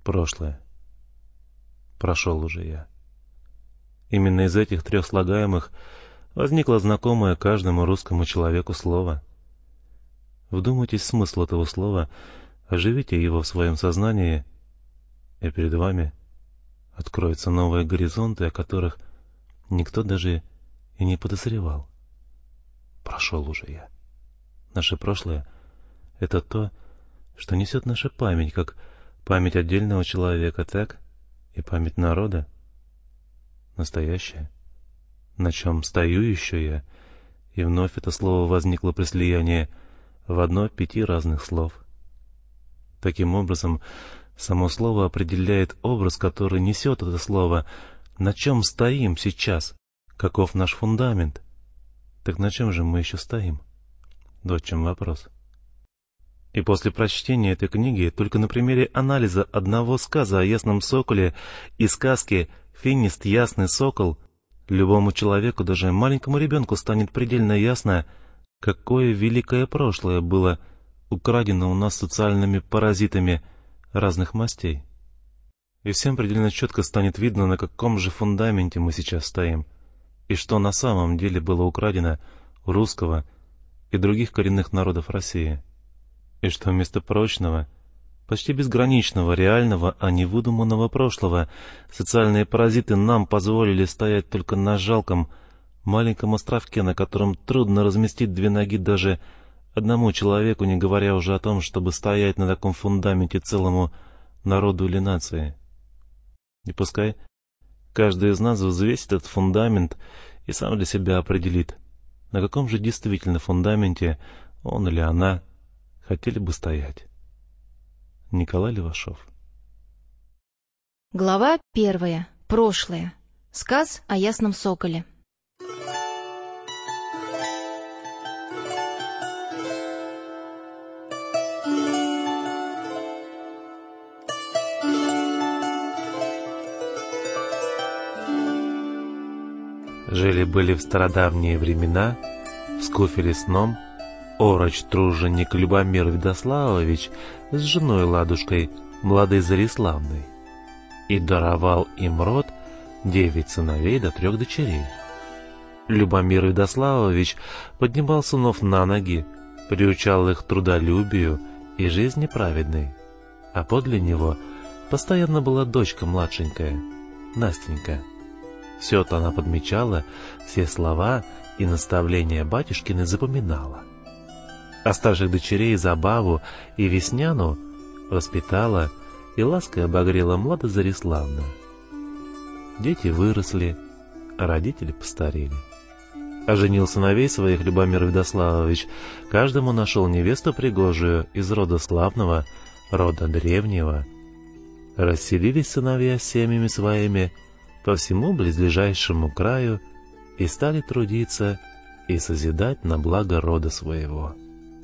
Прошлое. Прошел уже я. Именно из этих трех слагаемых возникло знакомое каждому русскому человеку слово. Вдумайтесь в смысл этого слова, оживите его в своем сознании, и перед вами откроются новые горизонты, о которых никто даже и не подозревал. Прошел уже я. Наше прошлое — это то, что несет наша память, как память отдельного человека, так и память народа. Настоящее, на чем стою еще я, и вновь это слово возникло при слиянии в одно 5 разных слов. Таким образом, само слово определяет образ, который несет это слово, на чем стоим сейчас, каков наш фундамент. Так на чем же мы еще стоим? Вот в чем вопрос. И после прочтения этой книги, только на примере анализа одного сказа о ясном соколе и сказки «Финист, ясный сокол», любому человеку, даже маленькому ребенку, станет предельно ясно, какое великое прошлое было украдено у нас социальными паразитами разных мастей. И всем предельно четко станет видно, на каком же фундаменте мы сейчас стоим, и что на самом деле было украдено у русского и других коренных народов России, и что вместо прочного, почти безграничного, реального, а не выдуманного прошлого социальные паразиты нам позволили стоять только на жалком маленьком островке, на котором трудно разместить 2 ноги даже одному человеку, не говоря уже о том, чтобы стоять на таком фундаменте целому народу или нации. И пускай каждый из нас взвесит этот фундамент и сам для себя определит, на каком же действительно фундаменте он или она хотели бы стоять. Николай Левашов. Глава 1. Прошлое. Сказ о ясном соколе. Жили-были в стародавние времена в Скуфе лесном ороч-труженик Любомир Ведославович с женой Ладушкой, младой Зариславной, и даровал им род 9 сыновей до 3 дочерей. Любомир Ведославович поднимал сынов на ноги, приучал их трудолюбию и жизни праведной, а подле него постоянно была дочка младшенькая, Настенька. Все-то она подмечала, все слова и наставления батюшкины запоминала. А старших дочерей Забаву и Весняну воспитала и лаской обогрела младо Зариславна. Дети выросли, а родители постарели. Оженил сыновей своих Любомир Ведославович, каждому нашел невесту пригожую из рода славного, рода древнего. Расселились сыновья с семьями своими по всему близлежащему краю и стали трудиться и созидать на благо рода своего.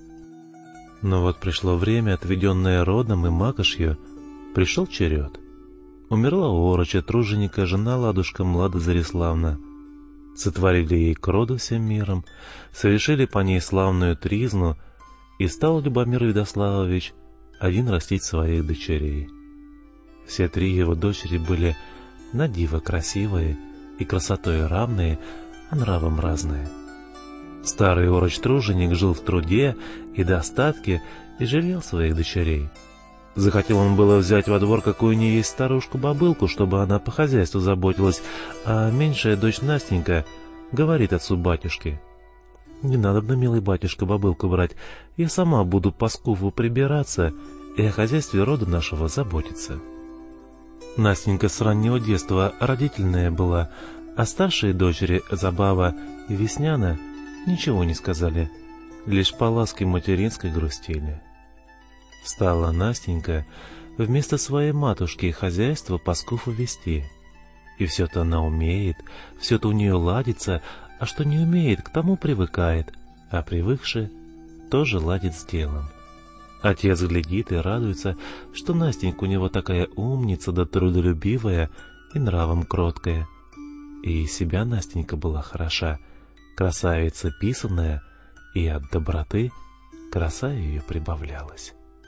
Но вот пришло время, отведенное родом и макошью, пришел черед. Умерла у ороча труженика жена Ладушка млада Зариславна. Сотворили ей к роду всем миром, совершили по ней славную тризну, и стал Любомир Ведославович один растить своих дочерей. Все 3 его дочери были на диво красивые и красотой равные, а нравом разные. Старый ороч-труженик жил в труде и достатке и жалел своих дочерей. Захотел он было взять во двор какую ни есть старушку-бабылку, чтобы она по хозяйству заботилась, а меньшая дочь Настенька говорит отцу-батюшке: «Не надобно, милый батюшка, бабылку брать, я сама буду по скуфу прибираться и о хозяйстве рода нашего заботиться». Настенька с раннего детства родительная была, а старшие дочери Забава и Весняна ничего не сказали, лишь по ласке материнской грустили. Стала Настенька вместо своей матушки хозяйство по скуфу вести. И все-то она умеет, все-то у нее ладится, а что не умеет, к тому привыкает, а привыкши тоже ладит с делом. Отец глядит и радуется, что Настенька у него такая умница да трудолюбивая и нравом кроткая. И себя Настенька была хороша, красавица писаная, и от доброты краса ее прибавлялась.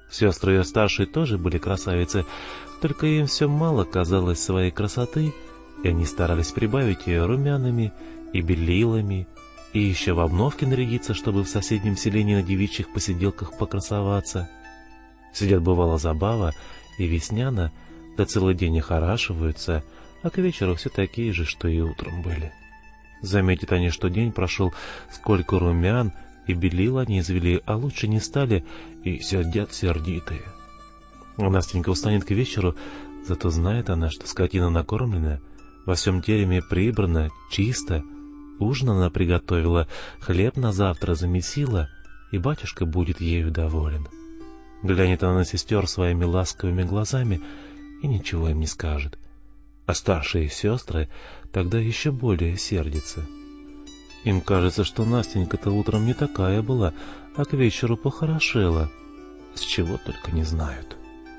Сестры ее старшие тоже были красавицы, только им все мало казалось своей красоты, и они старались прибавить ее румянами и белилами, и еще в обновке нарядиться, чтобы в соседнем селении на девичьих посиделках покрасоваться. Сидят, бывало, Забава и Весняна, да целый день охорашиваются, а к вечеру все такие же, что и утром были. Заметят они, что день прошел, сколько румян и белил они извели, а лучше не стали, и сидят сердитые. Настенька устанет к вечеру, зато знает она, что скотина накормлена, во всем тереме прибрана, чисто, ужин она приготовила, хлеб на завтра замесила, и батюшка будет ею доволен. Глянет она на сестер своими ласковыми глазами и ничего им не скажет. А старшие сестры тогда еще более сердятся. Им кажется, что Настенька-то утром не такая была, а к вечеру похорошела. С чего только не знают.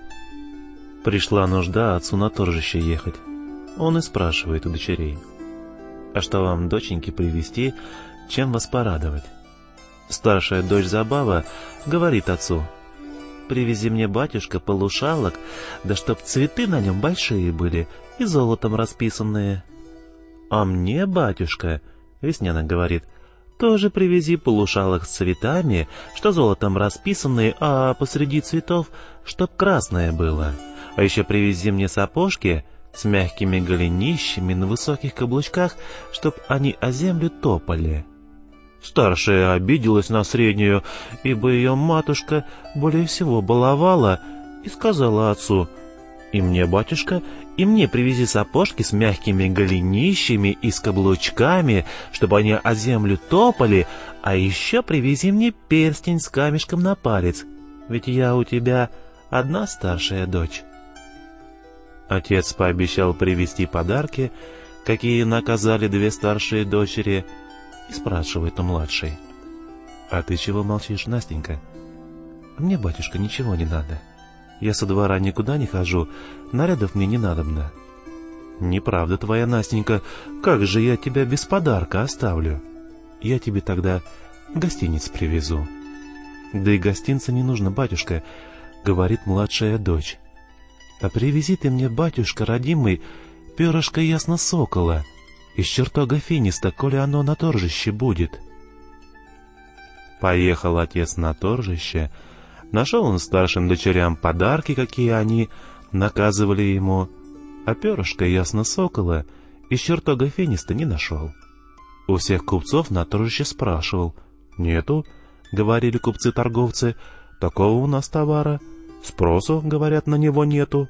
Пришла нужда отцу на торжище ехать. Он и спрашивает у дочерей: «А что вам, доченьки, привезти, чем вас порадовать?» Старшая дочь Забава говорит отцу: «Привези мне, батюшка, полушалок, да чтоб цветы на нем большие были и золотом расписанные». «А мне, батюшка, — Весняна говорит, — тоже привези полушалок с цветами, что золотом расписанные, а посреди цветов, чтоб красное было. А еще привези мне сапожки с мягкими голенищами на высоких каблучках, чтоб они о землю топали». Старшая обиделась на среднюю, ибо ее матушка более всего баловала, и сказала отцу: «И мне, батюшка, и мне привези сапожки с мягкими голенищами и с каблучками, чтобы они о землю топали, а еще привези мне перстень с камешком на палец, ведь я у тебя одна старшая дочь». Отец пообещал привезти подарки, какие наказали две старшие дочери, и спрашивает у младшей: «А ты чего молчишь, Настенька?» «Мне, батюшка, ничего не надо. Я со двора никуда не хожу, нарядов мне не надобно». «Неправда твоя, Настенька, как же я тебя без подарка оставлю? Я тебе тогда гостиниц привезу». «Да и гостинца не нужно, батюшка», — говорит младшая дочь. «А привези ты мне, батюшка родимый, перышко ясно сокола из чертога финиста, коли оно на торжище будет». Поехал отец на торжище, нашел он старшим дочерям подарки, какие они наказывали ему, а перышко ясно сокола из чертога финиста не нашел. У всех купцов на торжище спрашивал. «Нету, — говорили купцы-торговцы, — такого у нас товара. Спросу, — говорят, — на него нету».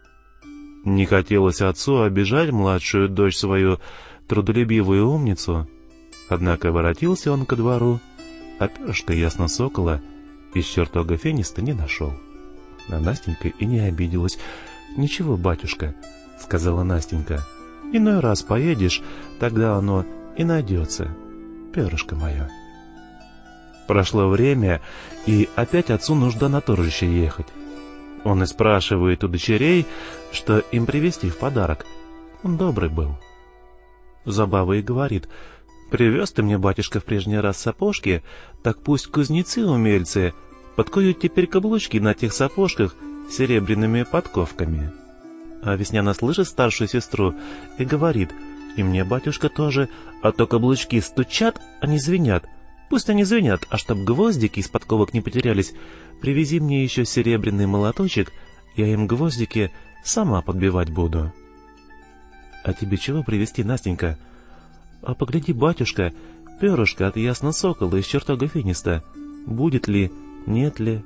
Не хотелось отцу обижать младшую дочь свою, трудолюбивую умницу. Однако воротился он ко двору, а перышко ясно сокола из чертога финиста не нашел. А Настенька и не обиделась. «Ничего, батюшка, — сказала Настенька, — иной раз поедешь, тогда оно и найдется, перышко мое». Прошло время, и опять отцу нужда на торжище ехать. Он и спрашивает у дочерей, что им привезти в подарок. Он добрый был. Забава и говорит: «Привез ты мне, батюшка, в прежний раз сапожки, так пусть кузнецы-умельцы подкуют теперь каблучки на тех сапожках серебряными подковками». А Весняна слышит старшую сестру и говорит: «И мне, батюшка, тоже, а то каблучки стучат, а не звенят. Пусть они звенят, а чтоб гвоздики из подковок не потерялись, привези мне еще серебряный молоточек, я им гвоздики сама подбивать буду». «А тебе чего привезти, Настенька?» «А погляди, батюшка, перышко от ясно сокола из чертога финиста. Будет ли, нет ли?»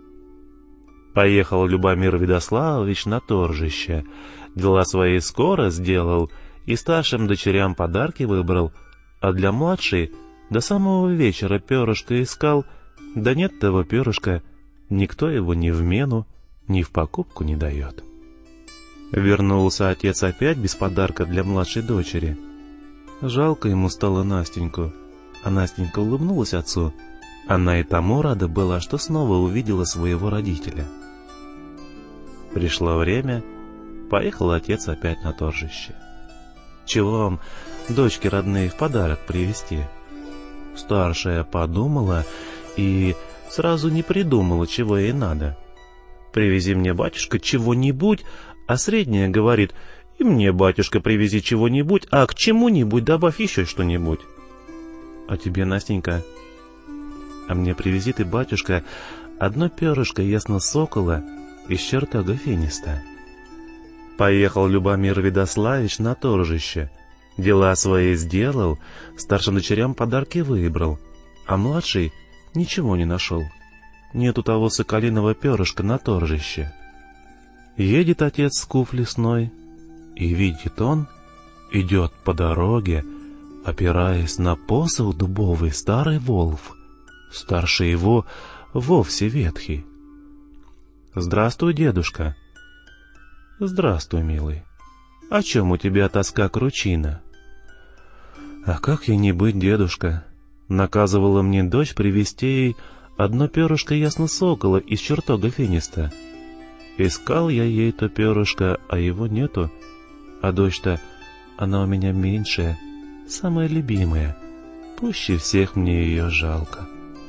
Поехал Любомир Ведославович на торжище. Дела свои скоро сделал, и старшим дочерям подарки выбрал, а для младшей до самого вечера перышко искал, да нет того перышка, никто его ни в мену, ни в покупку не дает. Вернулся отец опять без подарка для младшей дочери. Жалко ему стало Настеньку, а Настенька улыбнулась отцу. Она и тому рада была, что снова увидела своего родителя. Пришло время, поехал отец опять на торжище. «Чего вам, дочки родные, в подарок привезти?» Старшая подумала и сразу не придумала, чего ей надо. привези мне, батюшка, чего-нибудь, а средняя говорит: и мне, батюшка, привези чего-нибудь, а к чему-нибудь добавь еще что-нибудь. А тебе, Настенька? А мне привези ты, батюшка, одно перышко ясно-сокола из чертога финиста. Поехал Любомир Ведославич на торжище. Дела свои сделал, старшим дочерям подарки выбрал, а младший ничего не нашел. Нету того соколиного перышка на торжище. Едет отец с скуф лесной, и видит он, идет по дороге, опираясь на посох дубовый, старый волк, старше его вовсе ветхий. «Здравствуй, дедушка». «Здравствуй, милый. О чем у тебя тоска кручина?» «А как ей не быть, дедушка? Наказывала мне дочь привезти ей одно перышко ясно-сокола из чертога финиста. Искал я ей то перышко, а его нету, а дочь-то, она у меня меньшая, самая любимая, пуще всех мне ее жалко».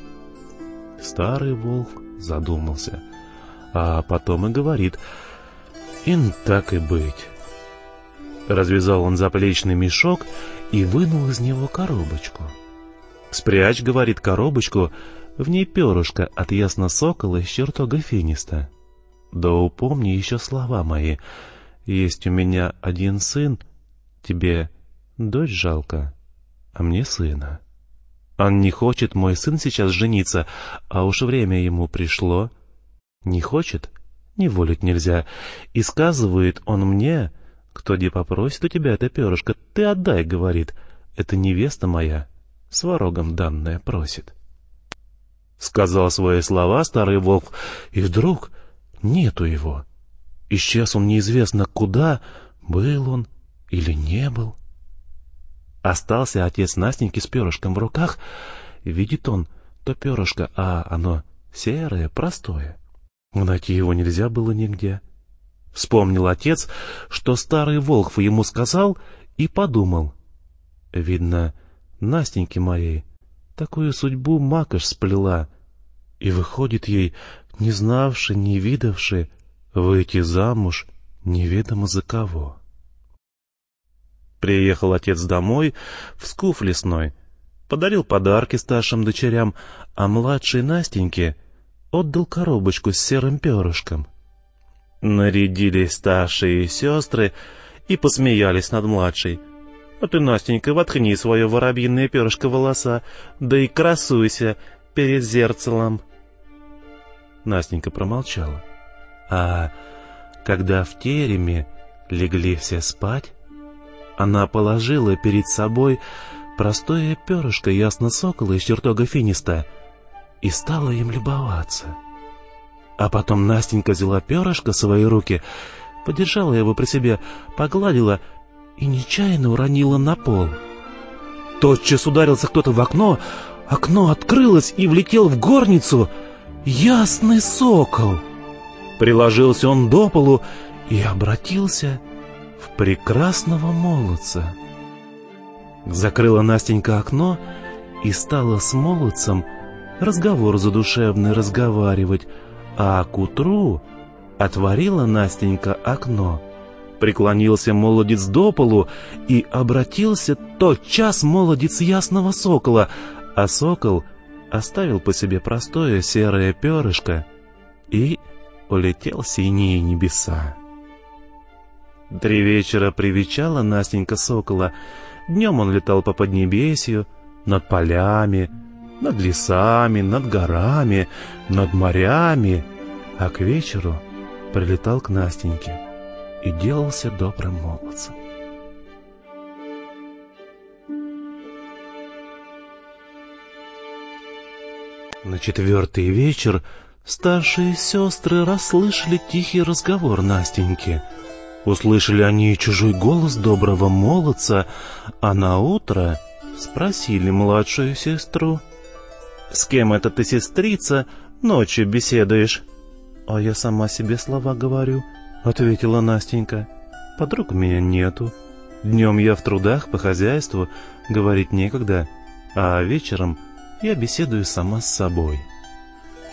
Старый волк задумался, а потом и говорит: «Ин так и быть». Развязал он заплечный мешок и вынул из него коробочку. «Спрячь, — говорит, — коробочку, в ней перышко от ясно-сокола из чертога финиста. Да упомни еще слова мои. Есть у меня один сын, тебе дочь жалко, а мне сына. Он не хочет, мой сын, сейчас жениться, а уж время ему пришло. Не хочет, не волить нельзя. И сказывает он мне: кто де попросит у тебя это перышко, ты отдай, — говорит, — это невеста моя, сварогом данная просит». Сказал свои слова старый волк, и вдруг нету его. Исчез он неизвестно куда, был он или не был. Остался отец Настеньки с перышком в руках. Видит он то перышко, а оно серое, простое. Найти его нельзя было нигде. Вспомнил отец, что старый волк ему сказал, и подумал: видно, Настеньке моей такую судьбу макаш сплела, и выходит ей, не знавши, не видавши, выйти замуж неведомо за кого. Приехал отец домой в скуф лесной, подарил подарки старшим дочерям, а младшей Настеньке отдал коробочку с серым перышком. Нарядились старшие сестры и посмеялись над младшей: «А ты, Настенька, воткни свое воробьиное перышко в волоса, да и красуйся перед зеркалом». Настенька промолчала. А когда в тереме легли все спать, она положила перед собой простое перышко ясно-сокола из чертога финиста и стала им любоваться. А потом Настенька взяла перышко в свои руки, подержала его при себе, погладила и нечаянно уронила на пол. Тотчас ударился кто-то в окно, окно открылось, и влетел в горницу ясный сокол. Приложился он до полу и обратился в прекрасного молодца. Закрыла Настенька окно и стала с молодцем разговор задушевный разговаривать, а к утру отворила Настенька окно. Преклонился молодец до полу, и обратился тотчас молодец ясного сокола, а сокол оставил по себе простое серое перышко и улетел в синие небеса. 3 вечера привечала Настенька сокола. Днем он летал по поднебесью, над полями, над лесами, над горами, над морями, а к вечеру прилетал к Настеньке и делался добрым молодцем. На 4-й вечер старшие сестры расслышали тихий разговор Настеньки. Услышали они чужой голос доброго молодца, а наутро спросили младшую сестру: «С кем это ты, сестрица, ночью беседуешь?» «А я сама себе слова говорю», — ответила Настенька. «Подруг у меня нету. Днем я в трудах по хозяйству, говорить некогда, а вечером я беседую сама с собой».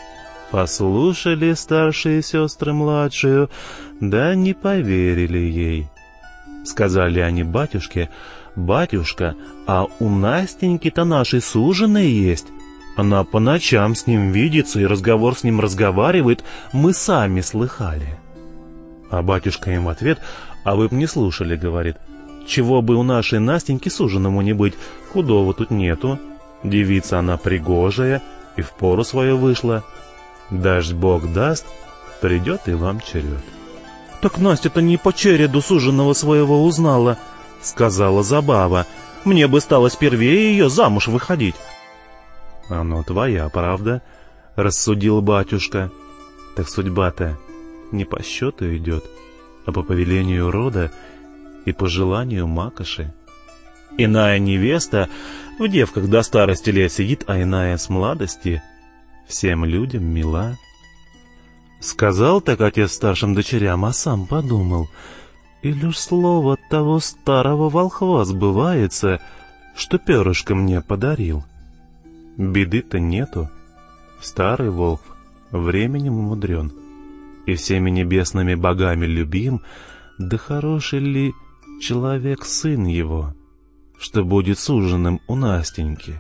Послушали старшие сестры младшую, да не поверили ей. Сказали они батюшке: «Батюшка, а у Настеньки-то нашей суженой есть. Она по ночам с ним видится и разговор с ним разговаривает, мы сами слыхали». А батюшка им в ответ: «А вы б не слушали, — говорит, — чего бы у нашей Настеньки суженому не быть, худого тут нету. Девица она пригожая и в пору свою вышла. Дождь Бог даст, придет и вам черед». «Так Настя-то не по череду суженого своего узнала, — сказала Забава. — Мне бы стало спервее ее замуж выходить». «Оно твоя правда, — рассудил батюшка. — Так судьба-то не по счету идет, а по повелению рода и по желанию Макоши. Иная невеста в девках до старости лет сидит, а иная с младости всем людям мила». Сказал так отец старшим дочерям, а сам подумал: или уж слово того старого волхва сбывается, что перышко мне подарил. Беды-то нету. Старый волхв временем умудрен и всеми небесными богами любим, да хороший ли человек сын его, что будет суженым у Настеньки?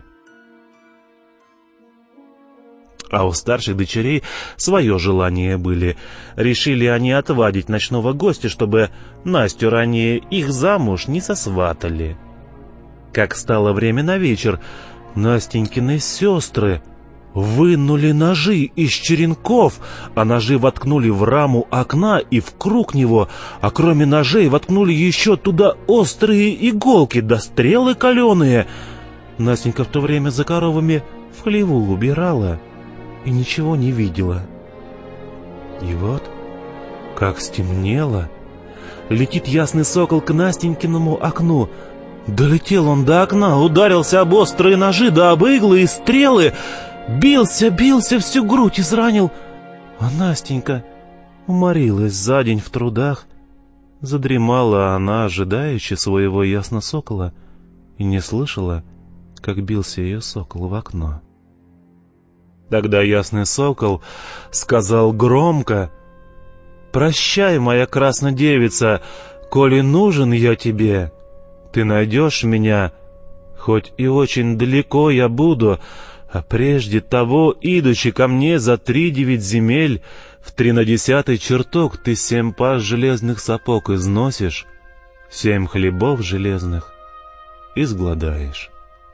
А у старших дочерей свое желание были. Решили они отвадить ночного гостя, чтобы Настю ранее их замуж не сосватали. Как стало время на вечер, Настенькины сестры вынули ножи из черенков, а ножи воткнули в раму окна и в круг него, а кроме ножей воткнули еще туда острые иголки да стрелы каленые. Настенька в то время за коровами в хлеву убирала и ничего не видела. И вот, как стемнело, летит ясный сокол к Настенькиному окну. Долетел он до окна, ударился об острые ножи да об иглы и стрелы, бился всю грудь изранил. А Настенька уморилась за день в трудах. Задремала она, ожидаючи своего ясносокола, и не слышала, как бился ее сокол в окно. Тогда ясный сокол сказал громко: «Прощай, моя краснодевица, коли нужен я тебе, ты найдешь меня, хоть и очень далеко я буду, а прежде того, идучи ко мне за 3-9 земель, в 13 чертог ты 7 пар железных сапог износишь, 7 хлебов железных изгладаешь».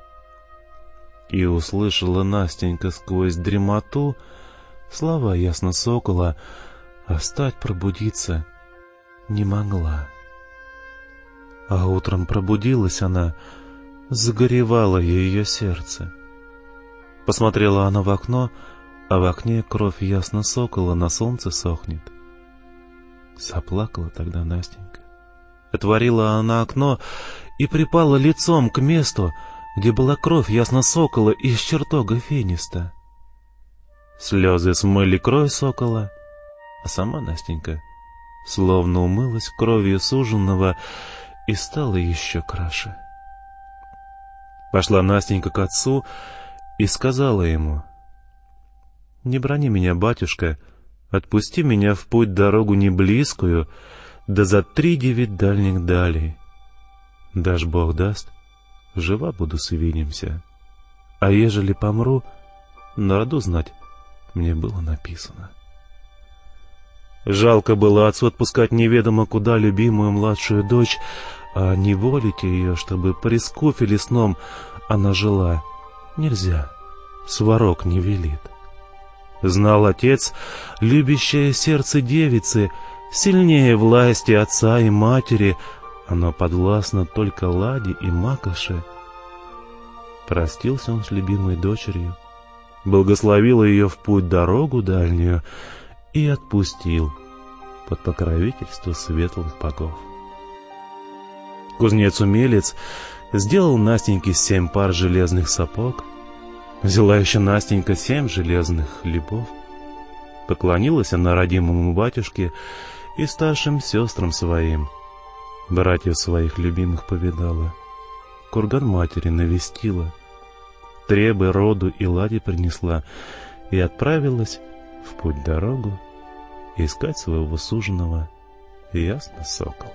И услышала Настенька сквозь дремоту слова ясносокола, а встать пробудиться не могла. А утром пробудилась она, загоревало ее сердце. Посмотрела она в окно, а в окне кровь ясносокола на солнце сохнет. Заплакала тогда Настенька. Отворила она окно и припала лицом к месту, где была кровь ясносокола из чертога фениста. Слезы смыли кровь сокола, а сама Настенька словно умылась кровью суженого и стала еще краше. Пошла Настенька к отцу и сказала ему: «Не брони меня, батюшка, отпусти меня в путь дорогу не близкую, да за 3-9 дальних далей. Дашь Бог даст, жива буду, свидимся. А ежели помру, на роду знать мне было написано». Жалко было отцу отпускать неведомо куда любимую младшую дочь, а неволить ее, чтобы при скуфе сном она жила, нельзя, сварог не велит. Знал отец, любящее сердце девицы сильнее власти отца и матери, оно подвластно только Ладе и Макоше. Простился он с любимой дочерью, благословил ее в путь дорогу дальнюю и отпустил под покровительство светлых богов. Кузнец-умелец сделал Настеньке 7 пар железных сапог, взяла еще Настенька 7 железных хлебов. Поклонилась она родимому батюшке и старшим сестрам своим, братьев своих любимых повидала, курган матери навестила, требы роду и Ладе принесла и отправилась в путь дорогу искать своего суженого Ясно-сокола.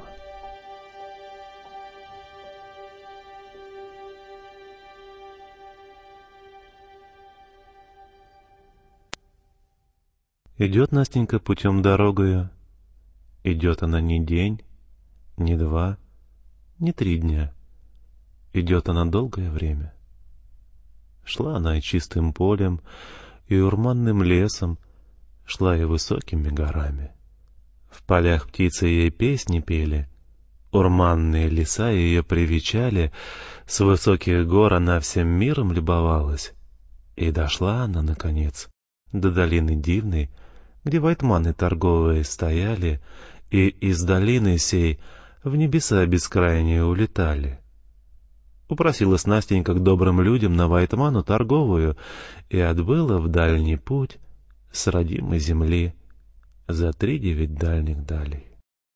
Идет Настенька путем дорогою. Идет она не день, не два, не 3 дня. Идет она долгое время. Шла она и чистым полем, и урманным лесом, шла и высокими горами. В полях птицы ей песни пели, урманные леса ее привечали, с высоких гор она всем миром любовалась. И дошла она, наконец, до долины дивной, где вайтманы торговые стояли, и из долины сей в небеса бескрайние улетали. Упросилась Настенька к добрым людям на вайтману торговую и отбыла в дальний путь с родимой земли за 3-9 дальних далей.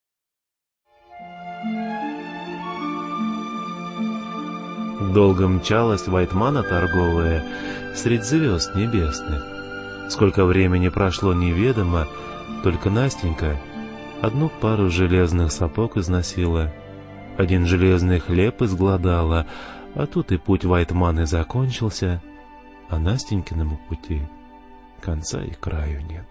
Долго мчалась вайтмана торговая средь звезд небесных. Сколько времени прошло, неведомо, только Настенька одну пару железных сапог износила, один железный хлеб изгладала, а тут и путь вайтманы закончился, а Настенькиному пути конца и краю нет.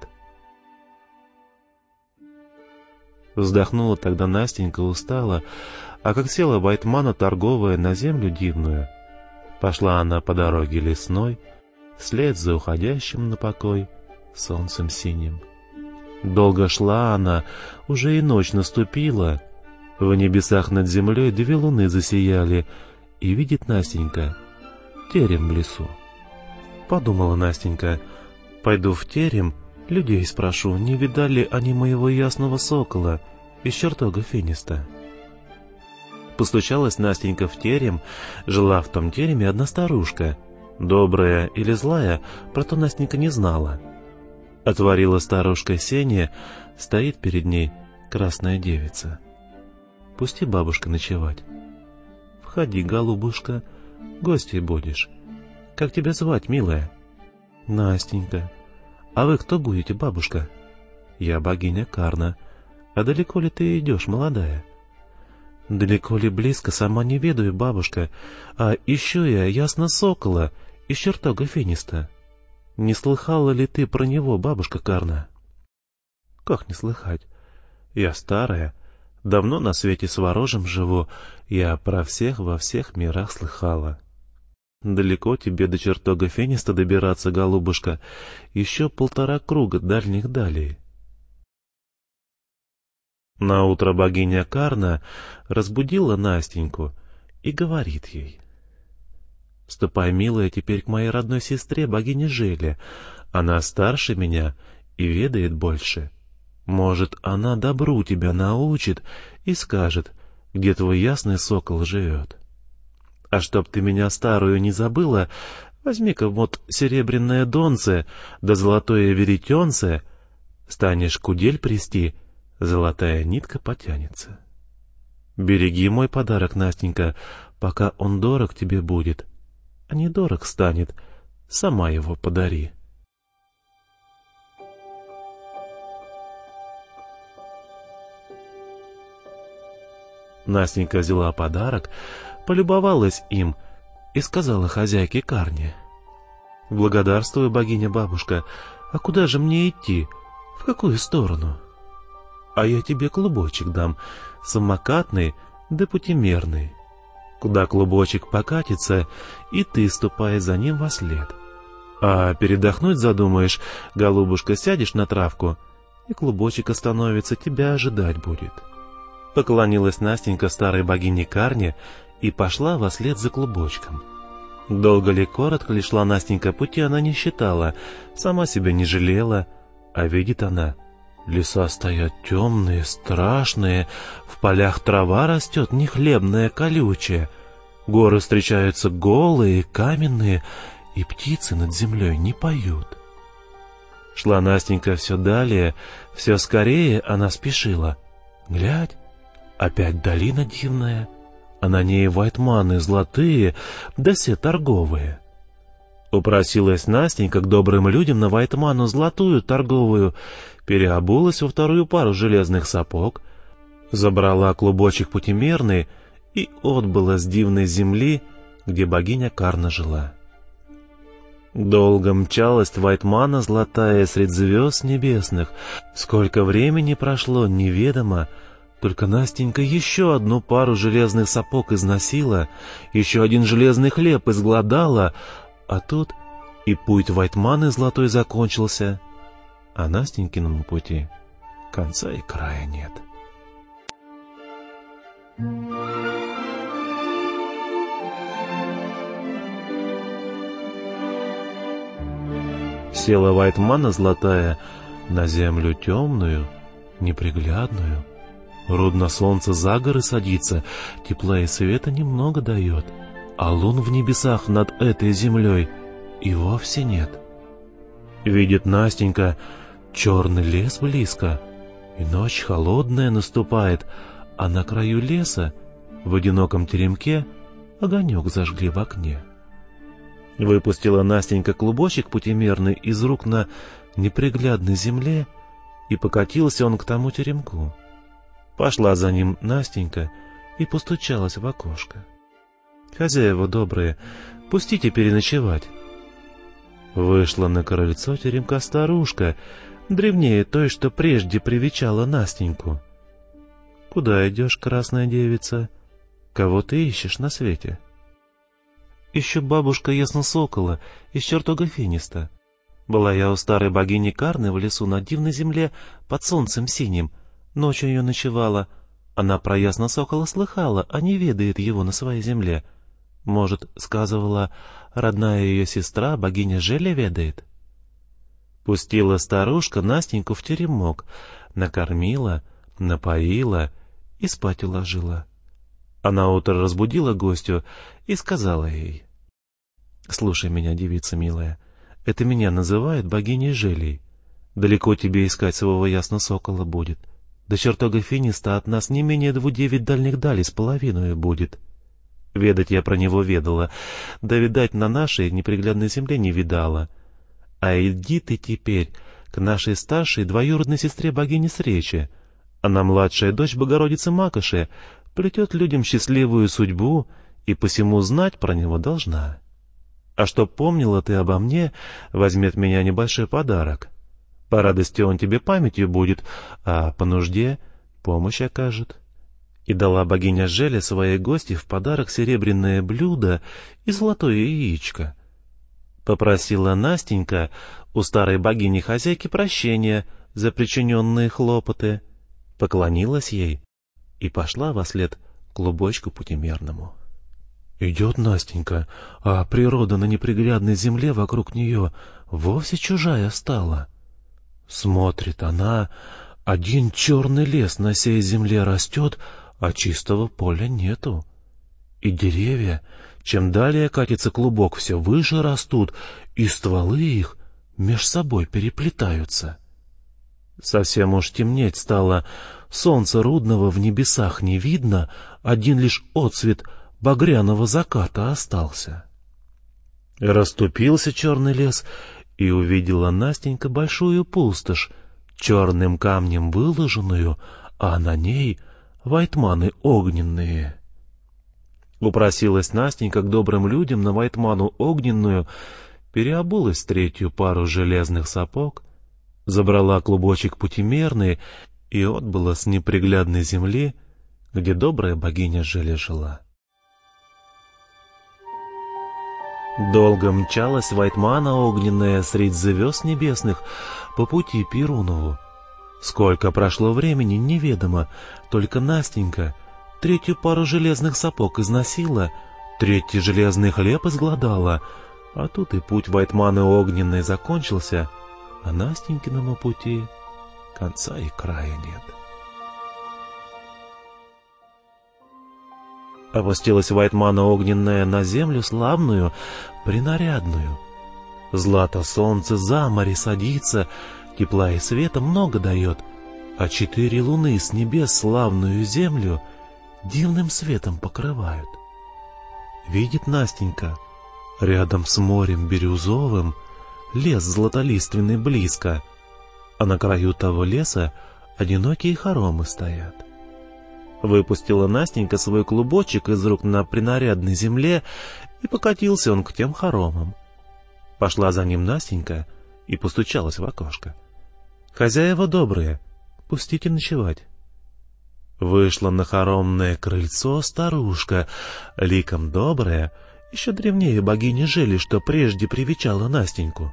Вздохнула тогда Настенька устала, а как села вайтмана торговая на землю дивную, пошла она по дороге лесной, вслед за уходящим на покой солнцем синим. Долго шла она, уже и ночь наступила, в небесах над землей 2 луны засияли, и видит Настенька терем в лесу. Подумала Настенька: пойду в терем, людей спрошу, не видали они моего ясного сокола из чертога финиста. Постучалась Настенька в терем, жила в том тереме одна старушка. Добрая или злая, про то Настенька не знала. Отворила старушка сенье, стоит перед ней красная девица. Пусти, бабушка, ночевать. Входи, голубушка, гостей будешь. Как тебя звать, милая? Настенька. А вы кто будете, бабушка? Я богиня Карна. А далеко ли ты идешь, молодая? Далеко ли близко, сама не ведаю, бабушка, а ищу я ясно сокола из чертога финиста. Не слыхала ли ты про него, бабушка Карна? Как не слыхать? Я старая, давно на свете с ворожем живу, я про всех во всех мирах слыхала. Далеко тебе до чертога финиста добираться, голубушка, еще 1,5 круга дальних далей. Наутро богиня Карна разбудила Настеньку и говорит ей: «Ступай, милая, теперь к моей родной сестре, богине Желе. Она старше меня и ведает больше. Может, она добру тебя научит и скажет, где твой ясный сокол живет. А чтоб ты меня старую не забыла, возьми-ка вот серебряное донце да золотое веретенце, станешь кудель плести, золотая нитка потянется. Береги мой подарок, Настенька, пока он дорог тебе будет, а не дорог станет, сама его подари». Настенька взяла подарок, полюбовалась им и сказала хозяйке Карне: «Благодарствую, богиня-бабушка, а куда же мне идти, в какую сторону?» «А я тебе клубочек дам, самокатный да путемерный. Куда клубочек покатится, и ты ступай за ним вослед. А передохнуть задумаешь, голубушка, сядешь на травку, и клубочек остановится, тебя ожидать будет». Поклонилась Настенька старой богине Карне и пошла вослед за клубочком. Долго ли, коротко ли шла Настенька, пути она не считала, сама себя не жалела, а видит она: леса стоят темные, страшные, в полях трава растет нехлебная, колючая, горы встречаются голые, каменные, и птицы над землей не поют. Шла Настенька все далее, все скорее она спешила. Глядь, опять долина дивная, а на ней вайтманы золотые, да все торговые. Упросилась Настенька к добрым людям на Вайтману золотую торговую, переобулась во вторую пару железных сапог, забрала клубочек путемерный и отбыла с дивной земли, где богиня Карна жила. Долго мчалась Вайтмана золотая средь звезд небесных. Сколько времени прошло, неведомо. Только Настенька еще одну пару железных сапог износила, еще один железный хлеб изгладала, а тут и путь Вайтманы золотой закончился, а Настенькиному пути конца и края нет. Села Вайтмана золотая на землю темную, неприглядную. Рудно солнце за горы садится, тепла и света немного дает, а лун в небесах над этой землей и вовсе нет. Видит Настенька, черный лес близко, и ночь холодная наступает, а на краю леса, в одиноком теремке, огонек зажгли в окне. Выпустила Настенька клубочек путемерный из рук на неприглядной земле, и покатился он к тому теремку. Пошла за ним Настенька и постучалась в окошко. «Хозяева добрые, пустите переночевать». Вышла на крыльцо теремка старушка, древнее той, что прежде привечала Настеньку. «Куда идешь, красная девица? Кого ты ищешь на свете?» «Ищу бабушка Ясносокола из чертога Финиста. Была я у старой богини Карны в лесу на дивной земле под солнцем синим. Ночью ее ночевала. Она про Ясносокола слыхала, а не ведает его на своей земле. Может, сказывала, родная ее сестра, богиня Желя, ведает?» Пустила старушка Настеньку в теремок, накормила, напоила и спать уложила. А наутро разбудила гостью и сказала ей: «Слушай меня, девица милая, это меня называют богиней Желей. Далеко тебе искать своего Ясносокола будет. До чертога Финиста от нас не менее 29 дальних далей с половиной будет. Ведать я про него ведала, да, видать, на нашей неприглядной земле не видала. А иди ты теперь к нашей старшей двоюродной сестре богини Сречи. Она младшая дочь Богородицы Макоши, плетет людям счастливую судьбу и посему знать про него должна. А чтоб помнила ты обо мне, возьми от меня небольшой подарок. По радости он тебе памятью будет, а по нужде помощь окажет». И дала богиня Желя своей гости в подарок серебряное блюдо и золотое яичко. Попросила Настенька у старой богини-хозяйки прощения за причиненные хлопоты, поклонилась ей и пошла вослед клубочку путемерному. Идет Настенька, а природа на неприглядной земле вокруг нее вовсе чужая стала. Смотрит она, один черный лес на сей земле растет, а чистого поля нету. И деревья, чем далее катится клубок, все выше растут, и стволы их меж собой переплетаются. Совсем уж темнеть стало, солнца рудного в небесах не видно, один лишь отсвет багряного заката остался. Расступился черный лес, и увидела Настенька большую пустошь, черным камнем выложенную, а на ней вайтманы огненные. Упросилась Настенька к добрым людям на вайтману огненную, переобулась в третью пару железных сапог, забрала клубочек путемерный и отбыла с неприглядной земли, где добрая богиня Желя жила. Долго мчалась вайтмана огненная средь звезд небесных по пути Перунову. Сколько прошло времени, неведомо, только Настенька третью пару железных сапог износила, третий железный хлеб изгладала, а тут и путь вайтманы огненной закончился, а Настенькиному пути конца и края нет. Опустилась вайтмана огненная на землю славную, принарядную. Злато солнце за море садится, тепла и света много дает, а 4 луны с небес славную землю дивным светом покрывают. Видит Настенька, Рядом с морем бирюзовым лес златолиственный близко, а на краю того леса одинокие хоромы стоят. Выпустила Настенька свой клубочек из рук на принарядной земле, и покатился он к тем хоромам. Пошла за ним Настенька и постучалась в окошко. «Хозяева добрые, пустите ночевать». Вышла на хоромное крыльцо старушка, ликом добрая, еще древнее богини Жели, что прежде привечала Настеньку.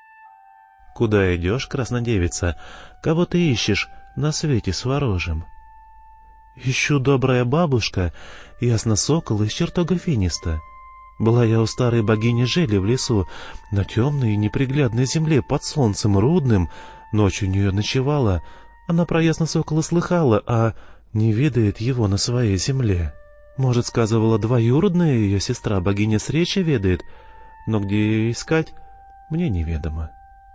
«Куда идешь, краснодевица? Кого ты ищешь на свете сворожем?» «Ищу, добрая бабушка, ясно сокола из чертога финиста. Была я у старой богини Жели в лесу, на темной и неприглядной земле под солнцем рудным, ночью у нее ночевала, она про ясно сокола слыхала, а не ведает его на своей земле. Может, сказывала, двоюродная ее сестра богиня Среча ведает, но где ее искать, мне неведомо».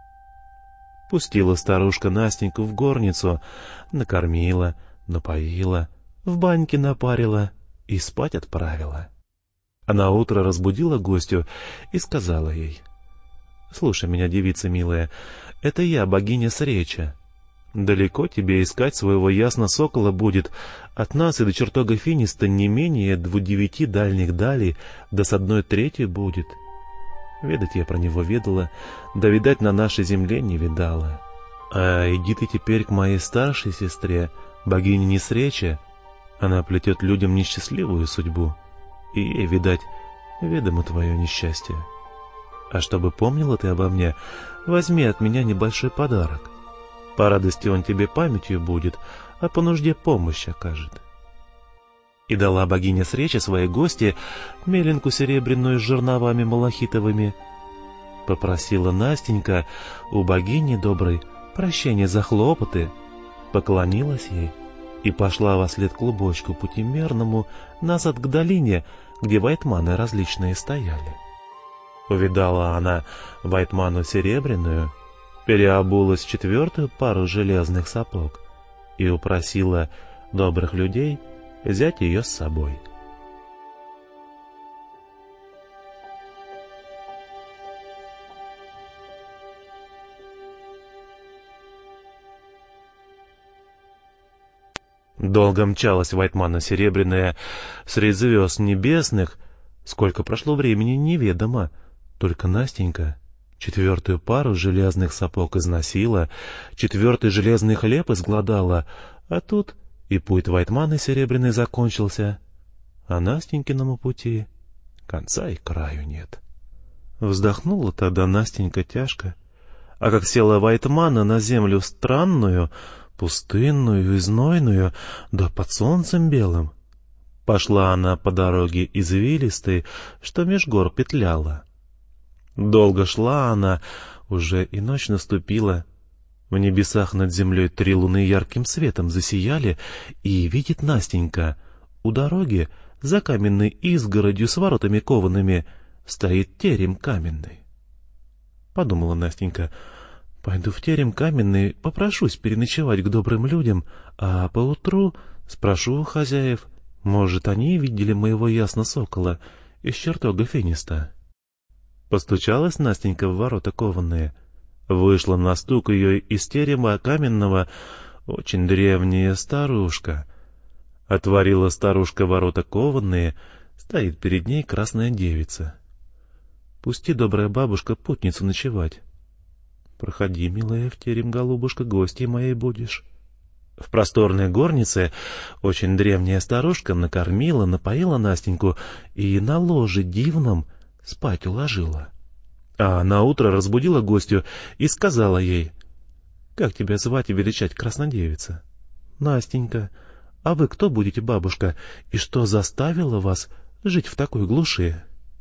Пустила старушка Настеньку в горницу, накормила, напоила, в баньке напарила и спать отправила. А наутро разбудила гостью и сказала ей: «Слушай меня, девица милая, это я, богиня Среча. Далеко тебе искать своего ясно сокола будет, от нас и до чертога финиста не менее 29 дальних далей, да с 1/3 будет. Ведать я про него ведала, да, видать, на нашей земле не видала. А иди ты теперь к моей старшей сестре, богине Несреча, она плетет людям несчастливую судьбу, и ей, видать, ведомо твое несчастье. А чтобы помнила ты обо мне, возьми от меня небольшой подарок. По радости он тебе памятью будет, а по нужде помощь окажет». И дала богиня Среча своей гости меленку серебряную с жерновами малахитовыми. Попросила Настенька у богини доброй прощения за хлопоты, поклонилась ей и пошла вослед клубочку путемерному назад к долине, где вайтманы различные стояли. Увидала она вайтману серебряную, переобулась в 4-ю пару железных сапог и упросила добрых людей взять ее с собой. Долго мчалась вайтмана серебряная средь звезд небесных, сколько прошло времени неведомо, только Настенька 4-ю пару железных сапог износила, 4-й железный хлеб изгладала, а тут и путь вайтмана серебряный закончился, а Настенькиному пути конца и краю нет. Вздохнула тогда Настенька тяжко, а как села вайтмана на землю странную, пустынную и знойную, да под солнцем белым, пошла она по дороге извилистой, что меж гор петляла. Долго шла она, уже и ночь наступила. В небесах над землей 3 луны ярким светом засияли, и видит Настенька, у дороги, за каменной изгородью с воротами коваными, стоит терем каменный. Подумала Настенька: пойду в терем каменный, попрошусь переночевать к добрым людям, а поутру спрошу у хозяев, может, они видели моего ясно сокола из чертога финиста. Постучалась Настенька в ворота кованые. Вышла на стук ее из терема каменного очень древняя старушка. Отворила старушка ворота кованые, стоит перед ней красная девица. «Пусти, добрая бабушка, путницу ночевать». «Проходи, милая, в терем, голубушка, гостьей моей будешь». В просторной горнице очень древняя старушка накормила, напоила Настеньку и на ложе дивном спать уложила. А наутро разбудила гостью и сказала ей: «Как тебя звать и величать, краснодевица?» «Настенька. А вы кто будете, бабушка, и что заставило вас жить в такой глуши?»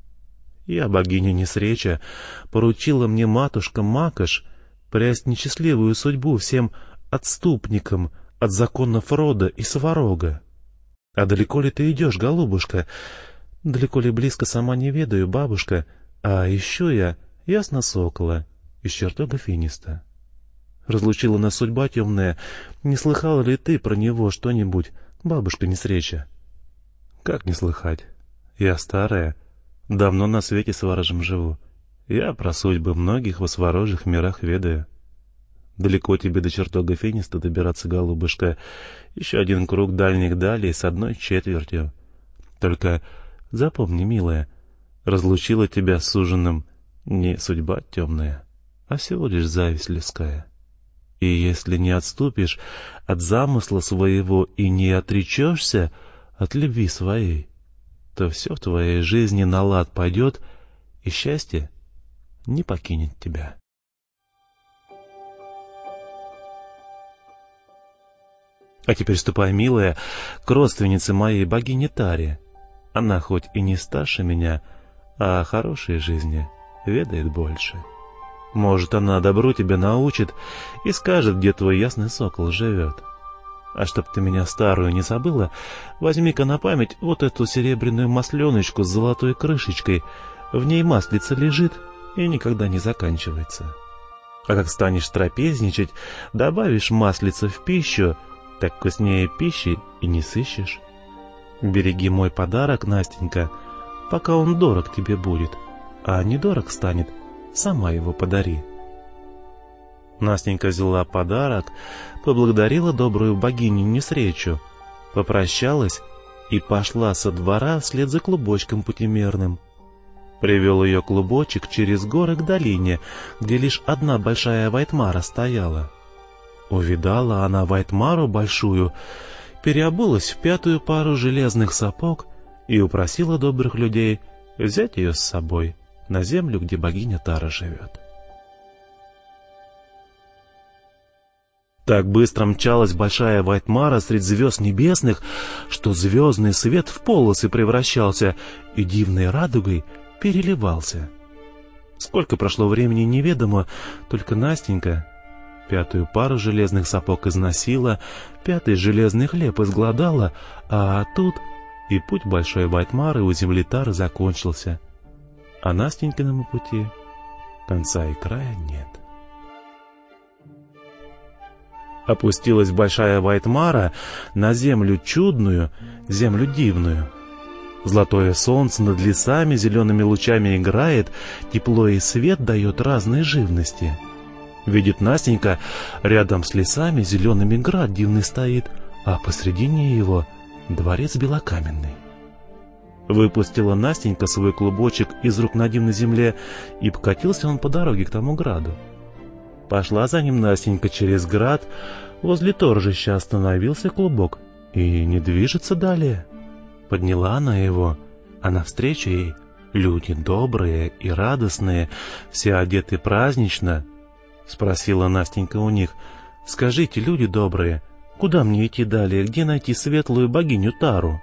«Я, богиня Несреча, поручила мне матушка Макаш прясть несчастливую судьбу всем отступникам от законов рода и сварога. А далеко ли ты идешь, голубушка? Далеко ли близко, сама не ведаю, бабушка, а ищу я ясно сокола из чертога финиста. Разлучила нас судьба темная, не слыхала ли ты про него что-нибудь, бабушка Несреча?» «Как не слыхать? Я старая, Давно на свете сворожем живу. Я про судьбы многих во сворожих мирах ведаю. Далеко тебе до чертога Финиста добираться, голубушка. Еще один круг дальних далей с 1/4. Только запомни, милая, разлучила тебя с суженым не судьба темная, а всего лишь зависть людская. И если не отступишь от замысла своего и не отречешься от любви своей, то все в твоей жизни на лад пойдет, и счастье не покинет тебя. А теперь ступай, милая, к родственнице моей богине Таре. Она хоть и не старше меня, а о хорошей жизни ведает больше. Может, она добру тебя научит и скажет, где твой ясный сокол живет. А чтоб ты меня старую не забыла, возьми-ка на память вот эту серебряную масленочку с золотой крышечкой. В ней маслица лежит и никогда не заканчивается. А как станешь трапезничать, добавишь маслица в пищу, так вкуснее пищи и не сыщешь. Береги мой подарок, Настенька, пока он дорог тебе будет, а недорог станет, сама его подари. Настенька взяла подарок, поблагодарила добрую богиню Несречу, попрощалась и пошла со двора вслед за клубочком путемерным. Привел ее клубочек через горы к долине, где лишь одна большая Вайтмара стояла. Увидала она Вайтмару большую, переобулась в 5-ю пару железных сапог и упросила добрых людей взять ее с собой на землю, где богиня Тара живет. Так быстро мчалась большая Вайтмара средь звезд небесных, что звездный свет в полосы превращался и дивной радугой переливался. Сколько прошло времени неведомо, только Настенька 5-ю пару железных сапог износила, 5-й железный хлеб изгладала, а тут и путь большой Вайтмары у земли Тары закончился. А Настенькиному пути конца и края нет. Опустилась большая Вайтмара на землю чудную, землю дивную. Золотое солнце над лесами зелеными лучами играет, тепло и свет дает разной живности. Видит Настенька, рядом с лесами зелеными град дивный стоит, а посредине его дворец белокаменный. Выпустила Настенька свой клубочек из рук на дивной земле, и покатился он по дороге к тому граду. Пошла за ним Настенька через град, возле торжища остановился клубок и не движется далее. Подняла она его, а навстречу ей люди добрые и радостные, все одеты празднично. Спросила Настенька у них: «Скажите, люди добрые, куда мне идти далее, где найти светлую богиню Тару?»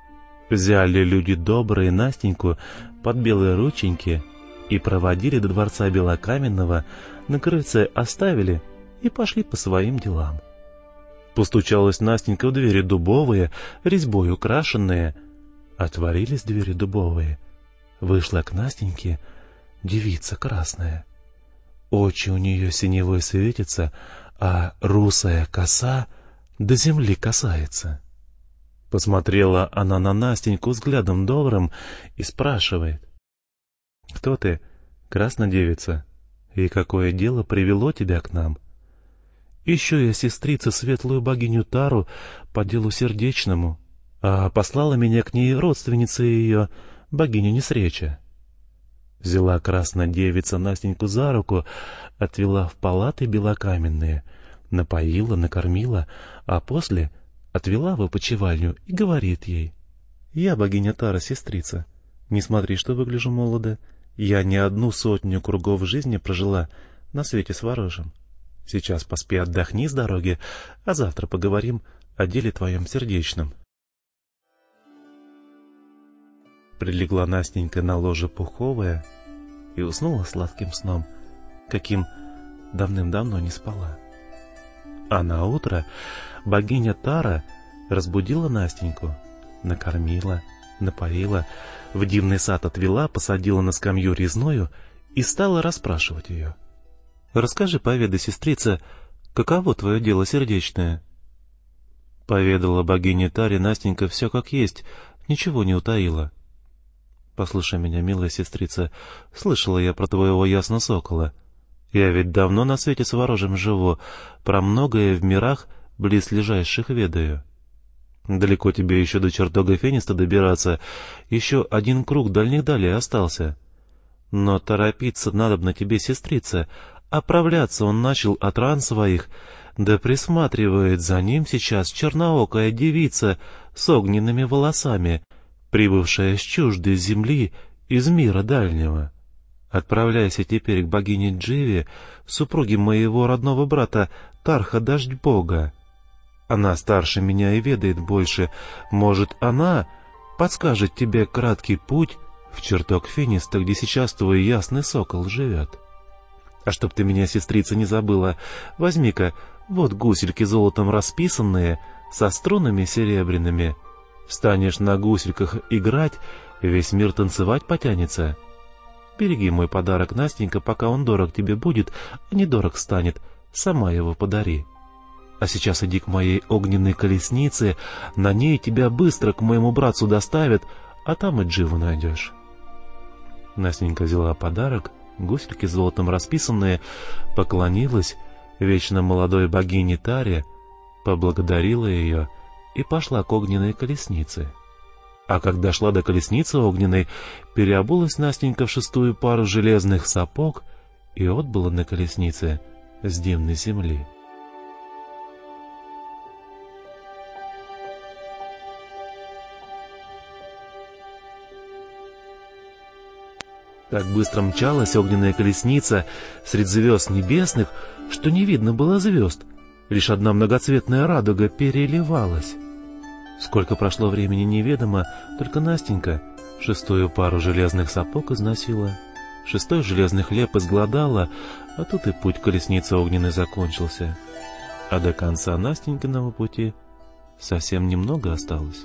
Взяли люди добрые Настеньку под белые рученьки и проводили до дворца белокаменного, на крыльце оставили и пошли по своим делам. Постучалась Настенька в двери дубовые, резьбой украшенные. Отворились двери дубовые. Вышла к Настеньке девица красная. Очи у нее синевой светятся, а русая коса до земли касается. Посмотрела она на Настеньку взглядом добрым и спрашивает: «Кто ты, красная девица, и какое дело привело тебя к нам?» «Ищу я, сестрица, светлую богиню Тару по делу сердечному, а послала меня к ней родственница ее, богиня Несреча». Взяла красная девица Настеньку за руку, отвела в палаты белокаменные, напоила, накормила, а после отвела в опочивальню и говорит ей: «Я богиня Тара, сестрица, не смотри, что выгляжу молодо, я не 100 кругов жизни прожила на свете с ворожем. Сейчас поспи, отдохни с дороги, а завтра поговорим о деле твоем сердечном». Прилегла Настенька на ложе пуховое и уснула сладким сном, каким давным-давно не спала. А на утро богиня Тара разбудила Настеньку, накормила, напоила, в дивный сад отвела, посадила на скамью резною и стала расспрашивать ее: «Расскажи, поведай, сестрица, каково твое дело сердечное?» Поведала богине Таре Настенька все как есть, ничего не утаила. Послушай меня, милая сестрица, слышала я про твоего ясно-сокола. Я ведь давно на свете с ворожем живу, про многое в мирах близлежащих ведаю. Далеко тебе еще до чертога Фениста добираться, еще один круг дальних далей остался. Но торопиться надобно тебе, сестрица, оправляться он начал от ран своих, да присматривает за ним сейчас черноокая девица с огненными волосами, прибывшая с чуждой земли из мира дальнего. Отправляйся теперь к богине Дживе, супруге моего родного брата Тарха Дождь-Бога. Она старше меня и ведает больше. Может, она подскажет тебе краткий путь в чертог Фениста, где сейчас твой ясный сокол живет. А чтоб ты меня, сестрица, не забыла, возьми-ка вот гусельки золотом расписанные, со струнами серебряными. Станешь на гусельках играть, весь мир танцевать потянется. Береги мой подарок, Настенька, пока он дорог тебе будет, а не дорог станет, сама его подари. А сейчас иди к моей огненной колеснице, на ней тебя быстро к моему братцу доставят, а там и Дживу найдешь. Настенька взяла подарок, гусельки золотом расписанные, поклонилась вечно молодой богине Таре, поблагодарила ее и пошла к огненной колеснице. А когда шла до колесницы огненной, переобулась Настенька в 6-ю пару железных сапог и отбыла на колеснице с дивной земли. Так быстро мчалась огненная колесница средь звезд небесных, что не видно было звезд, лишь одна многоцветная радуга переливалась. Сколько прошло времени неведомо, только Настенька 6-ю пару железных сапог износила, 6-й железный хлеб изгладала, а тут и путь колесницы огненной закончился. А до конца Настенькиного пути совсем немного осталось.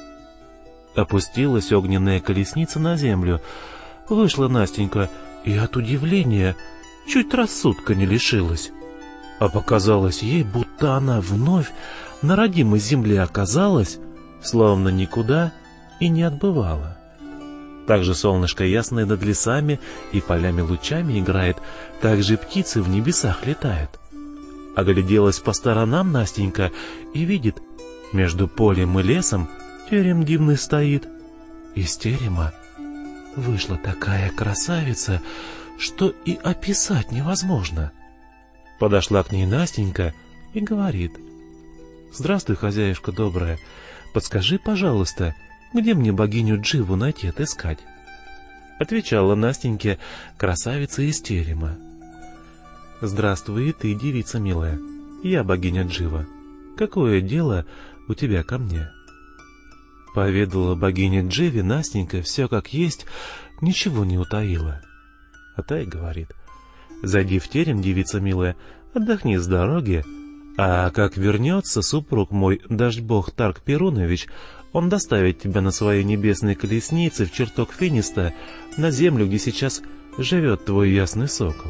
Опустилась огненная колесница на землю. Вышла Настенька и от удивления чуть рассудка не лишилась. А показалось ей, будто она вновь на родимой земле оказалась, словно никуда и не отбывала. Так же солнышко ясное над лесами и полями лучами играет, так же птицы в небесах летают. Огляделась по сторонам Настенька и видит, между полем и лесом терем дивный стоит. Из терема вышла такая красавица, что и описать невозможно. Подошла к ней Настенька и говорит: «Здравствуй, хозяюшка добрая, подскажи, пожалуйста, где мне богиню Дживу найти отыскать?» Отвечала Настеньке красавица из терема: «Здравствуй и ты, девица милая, я богиня Джива. Какое дело у тебя ко мне?» Поведала богине Дживе Настенька все как есть, ничего не утаила. А та и говорит: «Зайди в терем, девица милая, отдохни с дороги, а как вернется супруг мой, Дождь-Бог Тарк Перунович, он доставит тебя на своей небесной колеснице в чертог Фениста, на землю, где сейчас живет твой ясный сокол».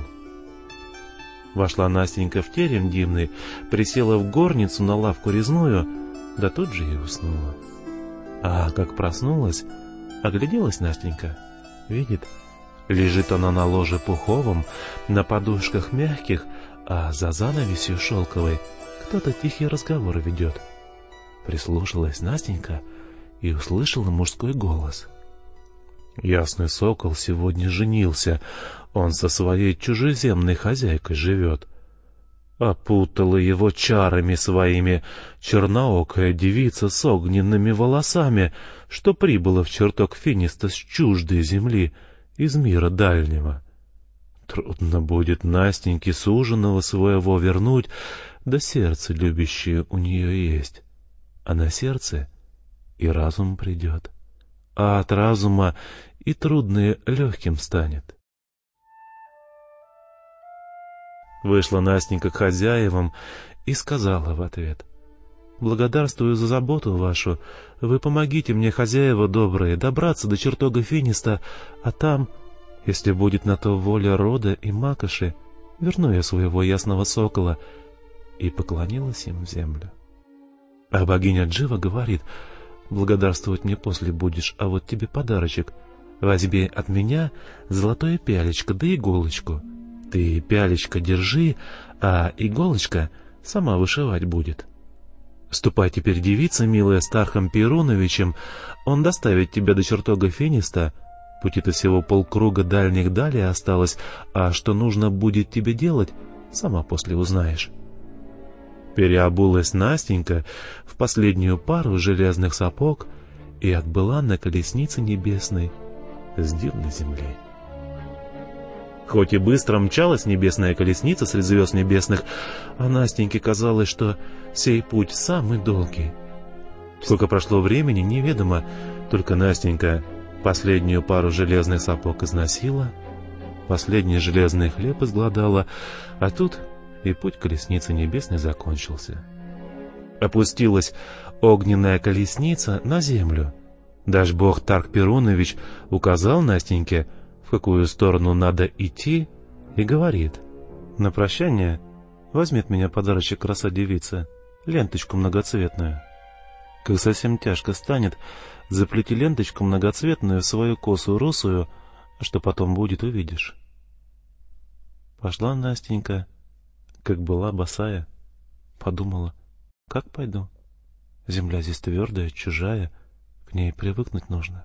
Вошла Настенька в терем дивный, присела в горницу на лавку резную, да тут же и уснула. А как проснулась, огляделась Настенька, видит, лежит она на ложе пуховом, на подушках мягких, а за занавесью шелковой кто-то тихий разговор ведет. Прислушалась Настенька и услышала мужской голос: «Ясный сокол сегодня женился, он со своей чужеземной хозяйкой живет. Опутала его чарами своими черноокая девица с огненными волосами, что прибыла в чертог Фениста с чуждой земли, из мира дальнего. Трудно будет Настеньке суженого своего вернуть, да сердце любящее у нее есть. А на сердце и разум придет, а от разума и трудное легким станет». Вышла Настенька к хозяевам и сказала в ответ: «Благодарствую за заботу вашу. Вы помогите мне, хозяева добрые, добраться до чертога Фениста, а там, если будет на то воля рода и макоши, верну я своего ясного сокола». И поклонилась им в землю. А богиня Джива говорит: «Благодарствовать мне после будешь, а вот тебе подарочек. возьми от меня золотое пялечко да иголочку. Ты пялечко держи, а иголочка сама вышивать будет. Ступай теперь, девица, милая, с Тархом Перуновичем, он доставит тебя до чертога Финиста. Пути-то всего полкруга дальних далее осталось, а что нужно будет тебе делать, сама после узнаешь. Переобулась Настенька в последнюю пару железных сапог и отбыла на колеснице небесной с дивной земли. Хоть и быстро мчалась небесная колесница среди звезд небесных, а Настеньке казалось, что сей путь самый долгий. Сколько прошло времени, неведомо, только Настенька последнюю пару железных сапог износила, последний железный хлеб изгладала, а тут и путь колесницы небесной закончился. Опустилась огненная колесница на землю. Даже бог Тарх Перунович указал Настеньке, в какую сторону надо идти, и говорит: на прощание возьми от меня подарочек, краса девица, ленточку многоцветную. Как совсем тяжко станет, заплети ленточку многоцветную в свою косу русую, что потом будет, увидишь. Пошла Настенька, как была босая, подумала: как пойду? Земля здесь твердая, чужая, к ней привыкнуть нужно.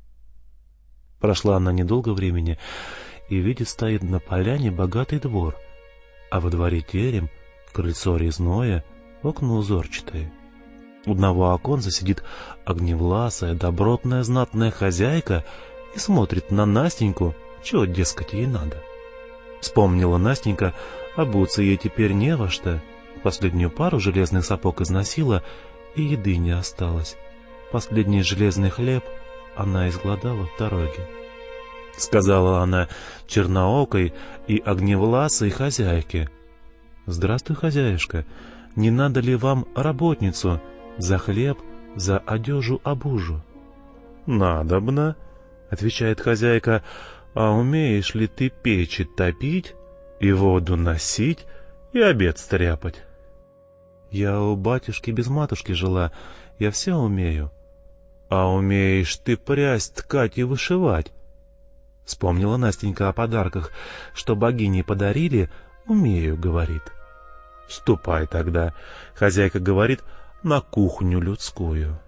Прошла она недолго времени и видит, стоит на поляне богатый двор, а во дворе терем, крыльцо резное, окна узорчатые. У одного оконца сидит огневласая, добротная, знатная хозяйка и смотрит на Настеньку, чего, дескать, ей надо. Вспомнила Настенька, обуться ей теперь не во что, последнюю пару железных сапог износила, и еды не осталось. Последний железный хлеб она изгладала в дороге. Сказала она черноокой и огневласой хозяйке: «Здравствуй, хозяюшка, не надо ли вам работницу за хлеб, за одежу обужу?» «Надобно», — отвечает хозяйка, — «а умеешь ли ты печи топить и воду носить и обед стряпать?» «Я у батюшки без матушки жила, я все умею». «А умеешь ты прясть, ткать и вышивать?» Вспомнила Настенька о подарках, что богини подарили. «Умею», — говорит. «Ступай тогда», — хозяйка говорит, — «на кухню людскую».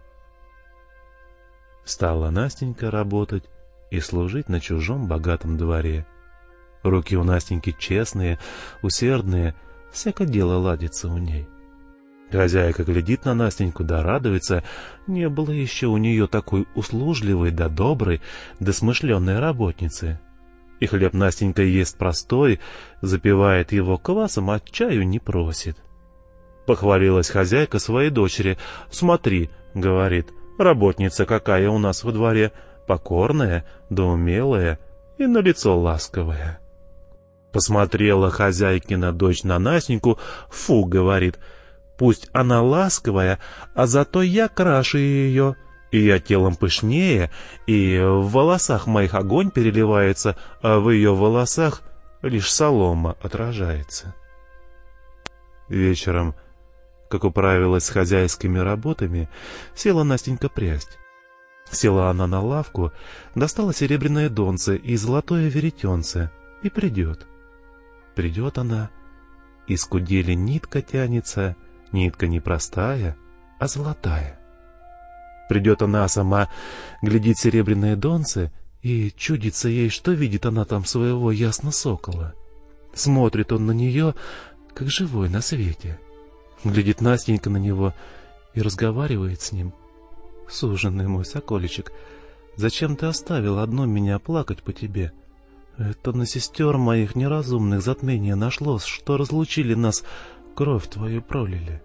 Стала Настенька работать и служить на чужом богатом дворе. Руки у Настеньки честные, усердные, всякое дело ладится у ней. Хозяйка глядит на Настеньку да радуется, не было еще у нее такой услужливой да доброй да смышленной работницы. И хлеб Настенька ест простой, запивает его квасом, а чаю не просит. Похвалилась хозяйка своей дочери: «Смотри, — говорит, — работница какая у нас во дворе, покорная да умелая и на лицо ласковая». Посмотрела хозяйкина дочь на Настеньку: «Фу, — говорит, — пусть она ласковая, а зато я краше ее, и я телом пышнее, и в волосах моих огонь переливается, а в ее волосах лишь солома отражается». Вечером, как управилась с хозяйскими работами, села Настенька прясть. Села она на лавку, достала серебряное донце и золотое веретенце, и придет. Придет она, из кудели нитка тянется, нитка не простая, а золотая. Придет она сама, глядит серебряное донце, и чудится ей, что видит она там своего ясно сокола. Смотрит он на нее, как живой на свете. Глядит Настенька на него и разговаривает с ним: «Суженый мой соколичек, зачем ты оставил одну меня плакать по тебе? Это на сестер моих неразумных затмение нашлось, что разлучили нас, кровь твою пролили».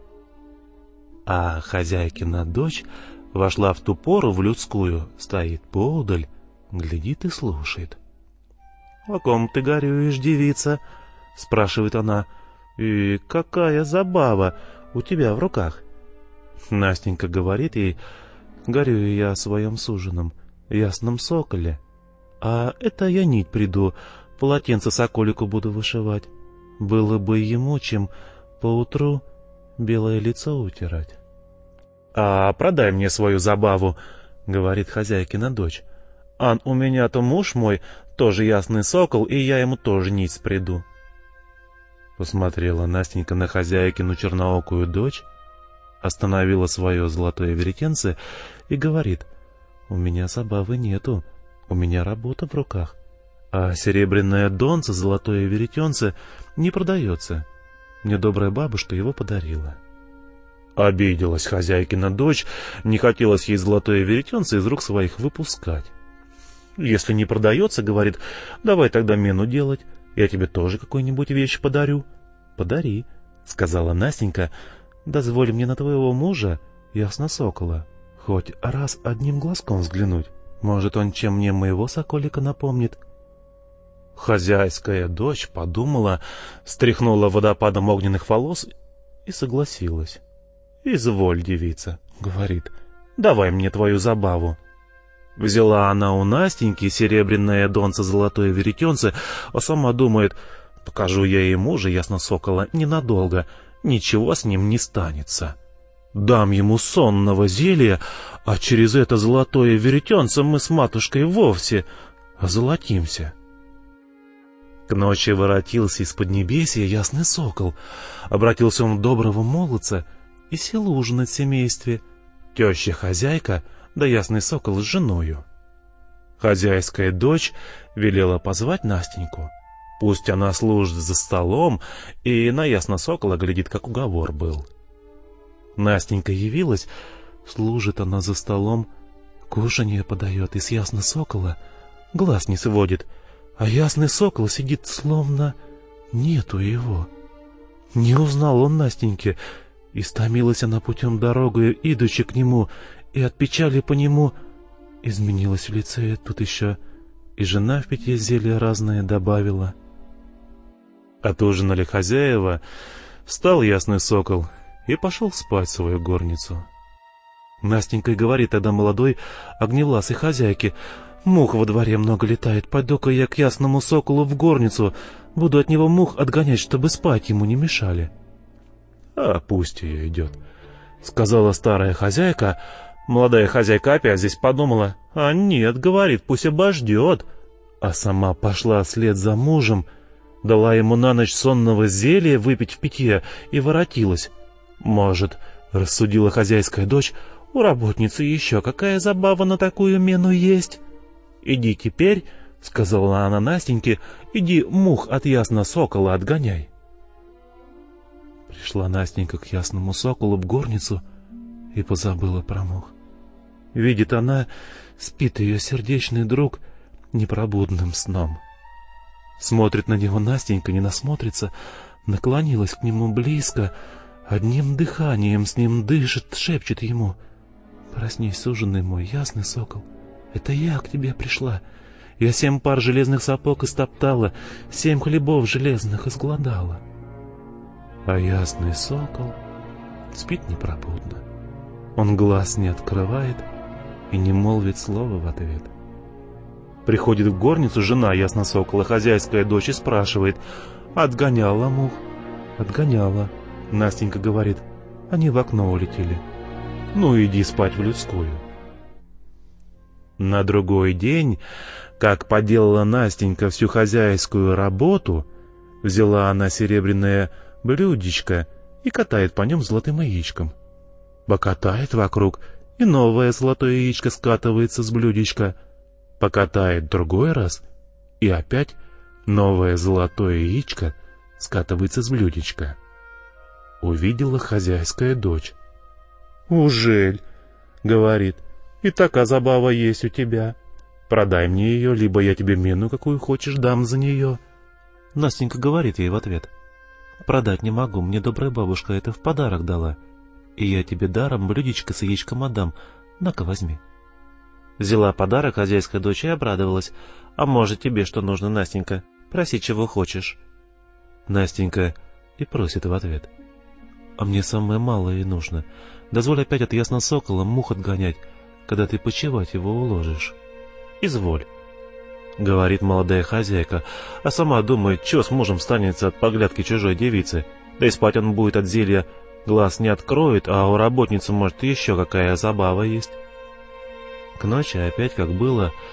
А хозяйкина дочь вошла в ту пору в людскую, стоит поодаль, глядит и слушает. «О ком ты горюешь, девица?» — спрашивает она. «И какая забава у тебя в руках?» Настенька говорит ей: «Горюю я о своем суженом, ясном соколе. А это я нить приду, полотенце соколику буду вышивать. Было бы ему чем поутру белое лицо утирать». «А продай мне свою забаву», — говорит хозяйкина дочь. «Ан, у меня-то муж мой тоже ясный сокол, и я ему тоже ниц приду». Посмотрела Настенька на хозяйкину черноокую дочь, остановила свое золотое веретенце и говорит: «У меня забавы нету, у меня работа в руках, а серебряное донце, золотое веретенце не продается. Мне добрая бабушка его подарила». Обиделась хозяйкина дочь, не хотелось ей золотое веретенце из рук своих выпускать. «Если не продается, — говорит, — давай тогда мену делать, я тебе тоже какую-нибудь вещь подарю». «Подари, — сказала Настенька, — дозволь мне на твоего мужа, ясно-сокола, хоть раз одним глазком взглянуть. Может, он чем мне моего соколика напомнит». Хозяйская дочь подумала, стряхнула водопадом огненных волос и согласилась. «Изволь, девица, — говорит, — давай мне твою забаву». Взяла она у Настеньки серебряное донце, золотое веретенце, а сама думает: покажу я ей мужа ясно-сокола ненадолго, ничего с ним не станется. Дам ему сонного зелья, а через это золотое веретенце мы с матушкой вовсе озолотимся. К ночи воротился из поднебесья ясный сокол. Обратился он в доброго молодца и сел ужинать в семействе. Теща-хозяйка, да ясный сокол с женою. Хозяйская дочь велела позвать Настеньку. Пусть она служит за столом и на ясно-сокола глядит, как уговор был. Настенька явилась, служит она за столом, кушанье подает и с ясно-сокола глаз не сводит, а ясный сокол сидит, словно нету его. Не узнал он Настеньки, и стомилась она путем дорогою, идучи к нему, и от печали по нему изменилась в лице. Тут еще и жена в питье зелья разное добавила. Отужинали хозяева, встал ясный сокол и пошел спать в свою горницу. Настенька и говорит тогда молодой огневласой хозяйке: «Мух во дворе много летает, пойду-ка я к ясному соколу в горницу, буду от него мух отгонять, чтобы спать ему не мешали». «А пусть ее идет», — сказала старая хозяйка. Молодая хозяйка опять здесь подумала: «А нет, — говорит, — пусть обождет». А сама пошла вслед за мужем, дала ему на ночь сонного зелья выпить в питье и воротилась. «Может, — рассудила хозяйская дочь, — у работницы еще какая забава на такую мену есть? Иди теперь, — сказала она Настеньке, — иди мух от ясного сокола отгоняй». Пришла Настенька к ясному соколу в горницу и позабыла про мух. Видит она, спит ее сердечный друг непробудным сном. Смотрит на него Настенька, не насмотрится, наклонилась к нему близко, одним дыханием с ним дышит, шепчет ему: «Проснись, суженый мой, ясный сокол, это я к тебе пришла. Я 7 пар железных сапог истоптала, 7 хлебов железных изгладала». А ясный сокол спит непробудно. Он глаз не открывает и не молвит слова в ответ. Приходит в горницу жена ясно-сокола, хозяйская дочь, и спрашивает: «Отгоняла мух?» «Отгоняла». Настенька говорит: «Они в окно улетели». «Ну, иди спать в людскую». На другой день, как поделала Настенька всю хозяйскую работу, взяла она серебряное блюдечко и катает по нем золотым яичком. Покатает вокруг, и новое золотое яичко скатывается с блюдечка. Покатает другой раз, и опять новое золотое яичко скатывается с блюдечка. Увидела хозяйская дочь. «Ужель, — говорит, — и такая забава есть у тебя. Продай мне ее, либо я тебе мену, какую хочешь, дам за нее». Настенька говорит ей в ответ: «Продать не могу, мне добрая бабушка это в подарок дала, и я тебе даром блюдечко с яичком отдам, на-ка возьми». Взяла подарок хозяйская дочь и обрадовалась: «А может, тебе что нужно, Настенька? Проси, чего хочешь». Настенька и просит в ответ: «А мне самое малое и нужно. Дозволь опять от ясного сокола мух отгонять, когда ты почевать его уложишь». «Изволь», — говорит молодая хозяйка, а сама думает, что с мужем станется от поглядки чужой девицы, да и спать он будет от зелья, глаз не откроет, а у работницы, может, еще какая забава есть. К ночи опять, как было,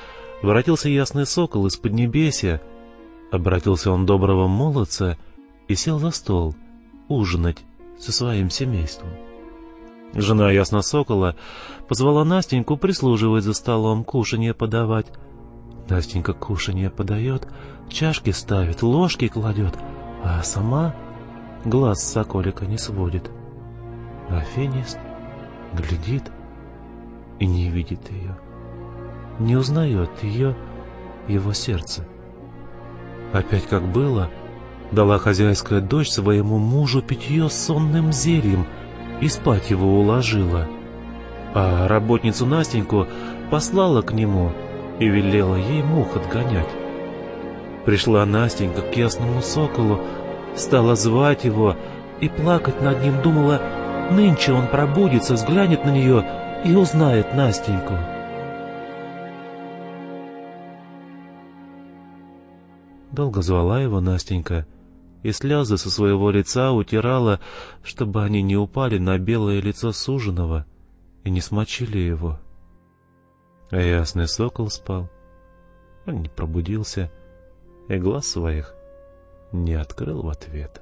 Воротился ясный сокол из поднебесья, обратился он в доброго молодца и сел за стол ужинать со своим семейством. Жена ясно-сокола позвала Настеньку прислуживать за столом, кушанье подавать. Настенька кушанье подает, чашки ставит, ложки кладет, а сама глаз с соколика не сводит. А Финист глядит и не видит ее, не узнает ее, его сердце. Опять как было, дала хозяйская дочь своему мужу питье с сонным зельем и спать его уложила, а работницу Настеньку послала к нему и велела ей мух отгонять. Пришла Настенька к ясному соколу, стала звать его и плакать над ним, думала, нынче он пробудится, взглянет на нее и узнает Настеньку. Долго звала его Настенька, и слезы со своего лица утирала, чтобы они не упали на белое лицо суженого и не смочили его. А ясный сокол спал, он не пробудился и глаз своих не открыл в ответ.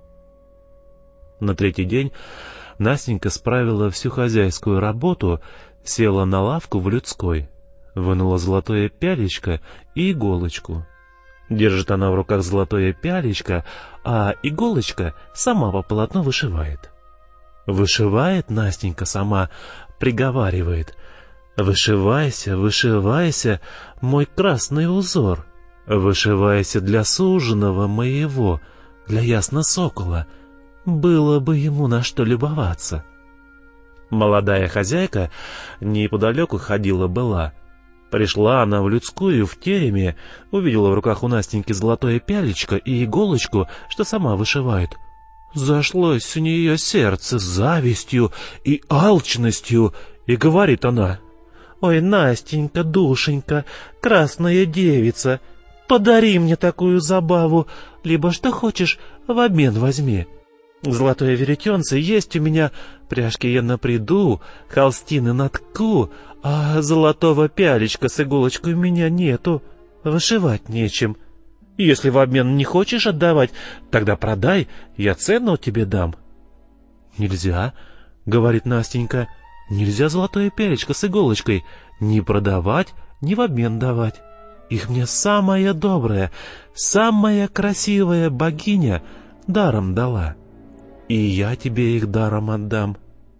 На третий день Настенька справила всю хозяйскую работу, села на лавку в людской, вынула золотое пялечко и иголочку. Держит она в руках золотое пялечко, а иголочка сама по полотну вышивает. Вышивает Настенька сама, приговаривает: «Вышивайся, вышивайся, мой красный узор, вышивайся для суженого моего, для ясно-сокола, было бы ему на что любоваться». Молодая хозяйка неподалеку ходила была. Пришла она в людскую, в тереме, увидела в руках у Настеньки золотое пялечко и иголочку, что сама вышивает. Зашлось у нее сердце завистью и алчностью, и говорит она: «Ой, Настенька, душенька, красная девица, подари мне такую забаву, либо что хочешь, в обмен возьми. Золотое веретенце есть у меня, пряжки я напряду, холстины натку, а золотого пялечка с иголочкой у меня нету, вышивать нечем. Если в обмен не хочешь отдавать, тогда продай, я цену тебе дам». «Нельзя», — говорит Настенька, — «нельзя золотое пялечко с иголочкой ни продавать, ни в обмен давать. Их мне самая добрая, самая красивая богиня даром дала, и я тебе их даром отдам».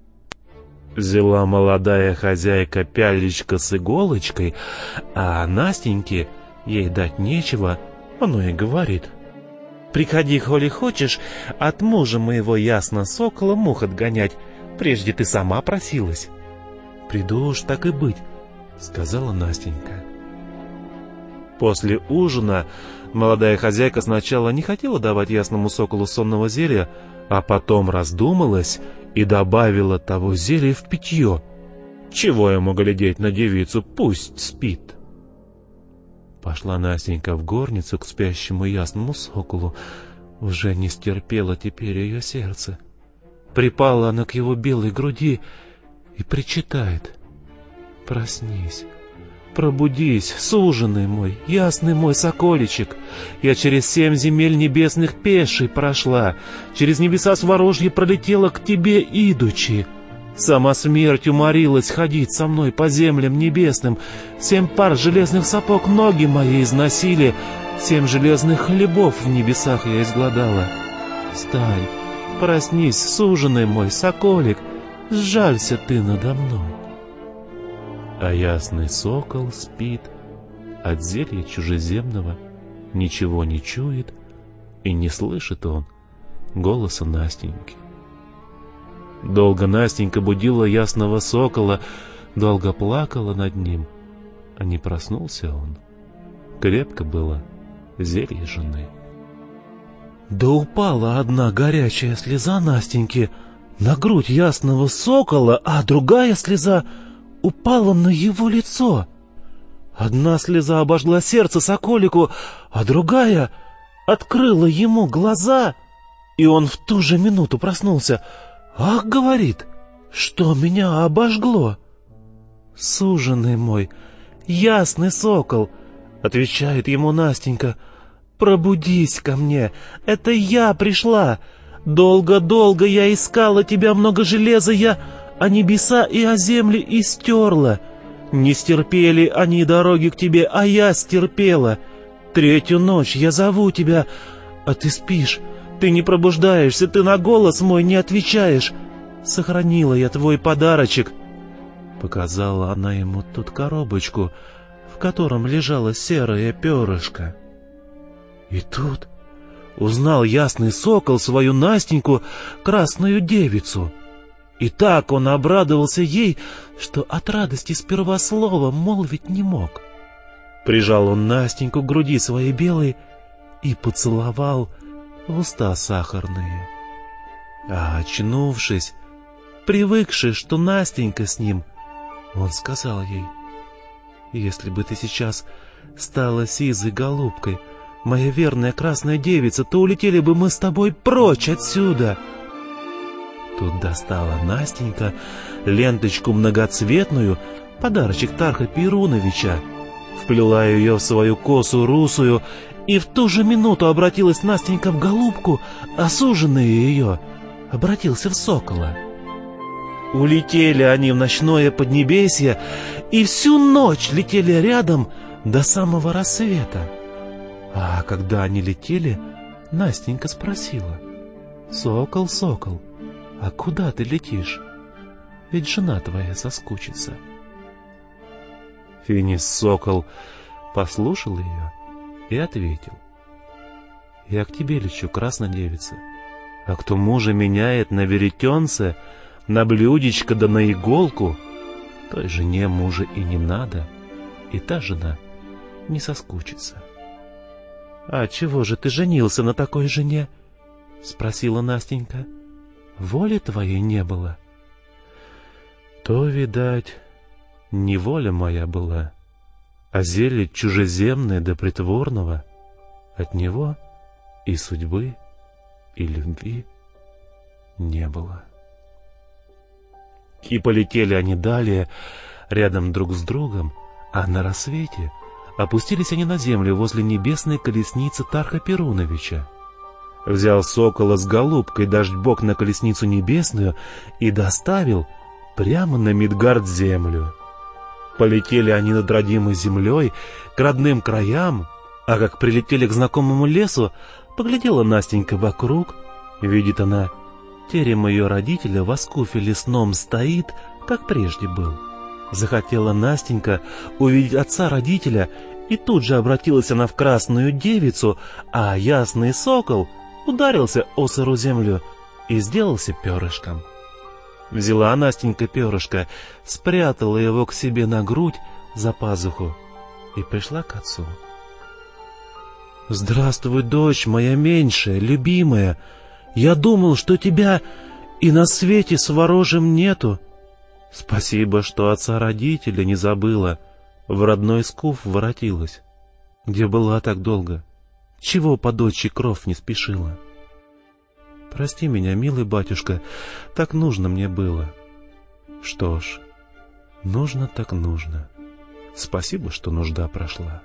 Взяла молодая хозяйка пялечко с иголочкой, а Настеньке ей дать нечего, оно и говорит: «Приходи, коли хочешь, от мужа моего ясно-сокола мух отгонять, прежде ты сама просилась». «Приду уж, так и быть», — сказала Настенька. После ужина молодая хозяйка сначала не хотела давать ясному соколу сонного зелья, а потом раздумалась и добавила того зелья в питье. Чего ему глядеть на девицу, пусть спит. Пошла Настенька в горницу к спящему ясному соколу. Уже не стерпело теперь ее сердце. Припала она к его белой груди и причитает: «Проснись, пробудись, суженый мой, ясный мой соколичек. Я через 7 земель небесных пешей прошла, через небеса сворожье пролетела к тебе идучи. Сама смерть уморилась ходить со мной по землям небесным. 7 пар железных сапог ноги мои износили, 7 железных хлебов в небесах я изгладала. Встань, проснись, суженый мой соколик, сжалься ты надо мной». А ясный сокол спит, от зелья чужеземного ничего не чует, и не слышит он голоса Настеньки. Долго Настенька будила ясного сокола, долго плакала над ним, а не проснулся он. Крепко было зелье жены. Да упала одна горячая слеза Настеньки на грудь ясного сокола, а другая слеза упала на его лицо. Одна слеза обожгла сердце соколику, а другая открыла ему глаза, и он в ту же минуту проснулся. «Ах, — говорит, — что меня обожгло? Суженый мой, ясный сокол!» Отвечает ему Настенька: «Пробудись ко мне, это я пришла. Долго-долго я искала тебя, много железа я о небеса и о земле истерла. Не стерпели они дороги к тебе, а я стерпела. Третью ночь я зову тебя, а ты спишь, ты не пробуждаешься, ты на голос мой не отвечаешь. Сохранила я твой подарочек». Показала она ему тут коробочку, в котором лежало серое перышко. И тут узнал ясный сокол свою Настеньку, красную девицу. И так он обрадовался ей, что от радости сперва слова молвить не мог. Прижал он Настеньку к груди своей белой и поцеловал в уста сахарные. А очнувшись, привыкший, что Настенька с ним, он сказал ей: «Если бы ты сейчас стала сизой голубкой, моя верная красная девица, то улетели бы мы с тобой прочь отсюда». Тут достала Настенька ленточку многоцветную, подарочек Тарха Перуновича, вплела ее в свою косу русую, и в ту же минуту обратилась Настенька в голубку, а суженый ее обратился в сокола. Улетели они в ночное поднебесье, и всю ночь летели рядом до самого рассвета. А когда они летели, Настенька спросила: «Сокол, сокол, а куда ты летишь? Ведь жена твоя соскучится». Финис-сокол послушал ее и ответил: «Я к тебе лечу, красная девица, а кто мужа меняет на веретенце, на блюдечко да на иголку, той жене мужа и не надо, и та жена не соскучится». «А чего же ты женился на такой жене?» — спросила Настенька. «Воли твоей не было?» «То, видать, не воля моя была, а зелье чужеземное да притворного. От него и судьбы, и любви не было». И полетели они далее, рядом друг с другом, а на рассвете опустились они на землю возле небесной колесницы Тарха Перуновича. Взял сокола с голубкой Дождь-Бог на колесницу небесную и доставил прямо на Мидгард-землю. Полетели они над родимой землей к родным краям, а как прилетели к знакомому лесу, поглядела Настенька вокруг, видит она, терем ее родителя в оскуфе лесном стоит, как прежде был. Захотела Настенька увидеть отца-родителя, и тут же обратилась она в красную девицу, а ясный сокол ударился о сыру землю и сделался перышком. Взяла Настенька перышко, спрятала его к себе на грудь за пазуху и пришла к отцу. «Здравствуй, дочь моя меньшая, любимая! Я думал, что тебя и на свете с ворожем нету. Спасибо, что отца-родителя не забыла, в родной скуф воротилась. Где была так долго? Чего по дочери кров не спешила? Прости меня, милый батюшка, так нужно мне было». «Что ж, нужно так нужно. Спасибо, что нужда прошла».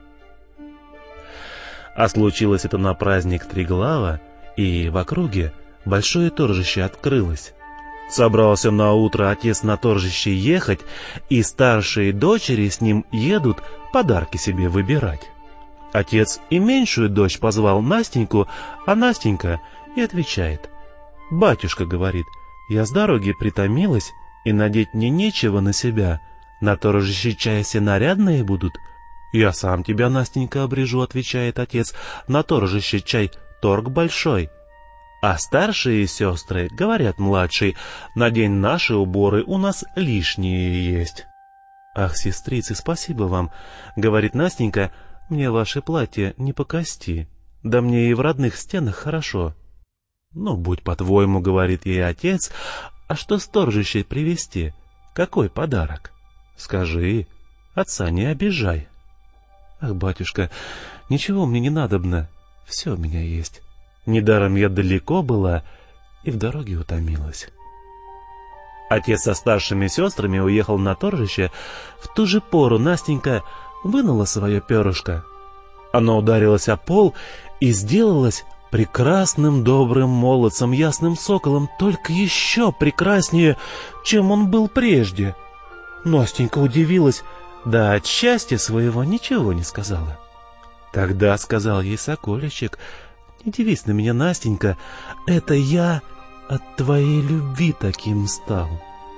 А случилось это на праздник Триглава, и в округе большое торжище открылось. Собрался на утро отец на торжище ехать, и старшие дочери с ним едут подарки себе выбирать. Отец и меньшую дочь позвал Настеньку, а Настенька и отвечает: «Батюшка, — говорит, — я с дороги притомилась, и надеть мне нечего на себя. На торжище чая все нарядные будут». «Я сам тебя, Настенька, обрежу, — отвечает отец, — на торжище чай торг большой». А старшие сестры говорят младшей: «Надень наши уборы, у нас лишние есть». «Ах, сестрицы, спасибо вам, — говорит Настенька, — мне ваше платье не по кости, да мне и в родных стенах хорошо». «Ну, будь по-твоему, — говорит ей отец, — а что с торжища привезти? Какой подарок? Скажи, отца не обижай». «Ах, батюшка, ничего мне не надобно, все у меня есть. Недаром я далеко была и в дороге утомилась». Отец со старшими сестрами уехал на торжище. В ту же пору Настенька вынула свое перышко. Оно ударилось о пол и сделалось прекрасным добрым молодцем, ясным соколом, только еще прекраснее, чем он был прежде. Настенька удивилась, да от счастья своего ничего не сказала. Тогда сказал ей сокольчик: «Не дивись на меня, Настенька, это я от твоей любви таким стал».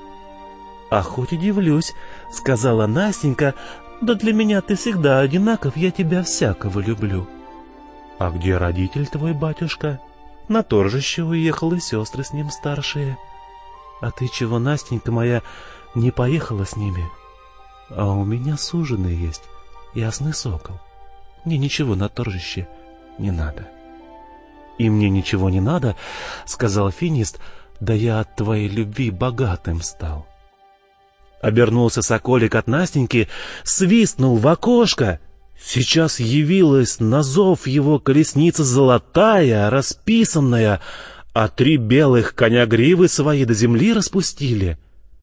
«А хоть удивлюсь», — сказала Настенька, «да для меня ты всегда одинаков, я тебя всякого люблю». «А где родитель твой, батюшка?» «На торжище уехал, и сестры с ним старшие». «А ты чего, Настенька моя, не поехала с ними?» «А у меня суженый есть, ясный сокол. Мне ничего на торжище не надо». «И мне ничего не надо», — сказал финист, «да я от твоей любви богатым стал». Обернулся соколик от Настеньки, свистнул в окошко. Сейчас явилась на зов его колесница золотая, расписанная, а 3 белых коня гривы свои до земли распустили.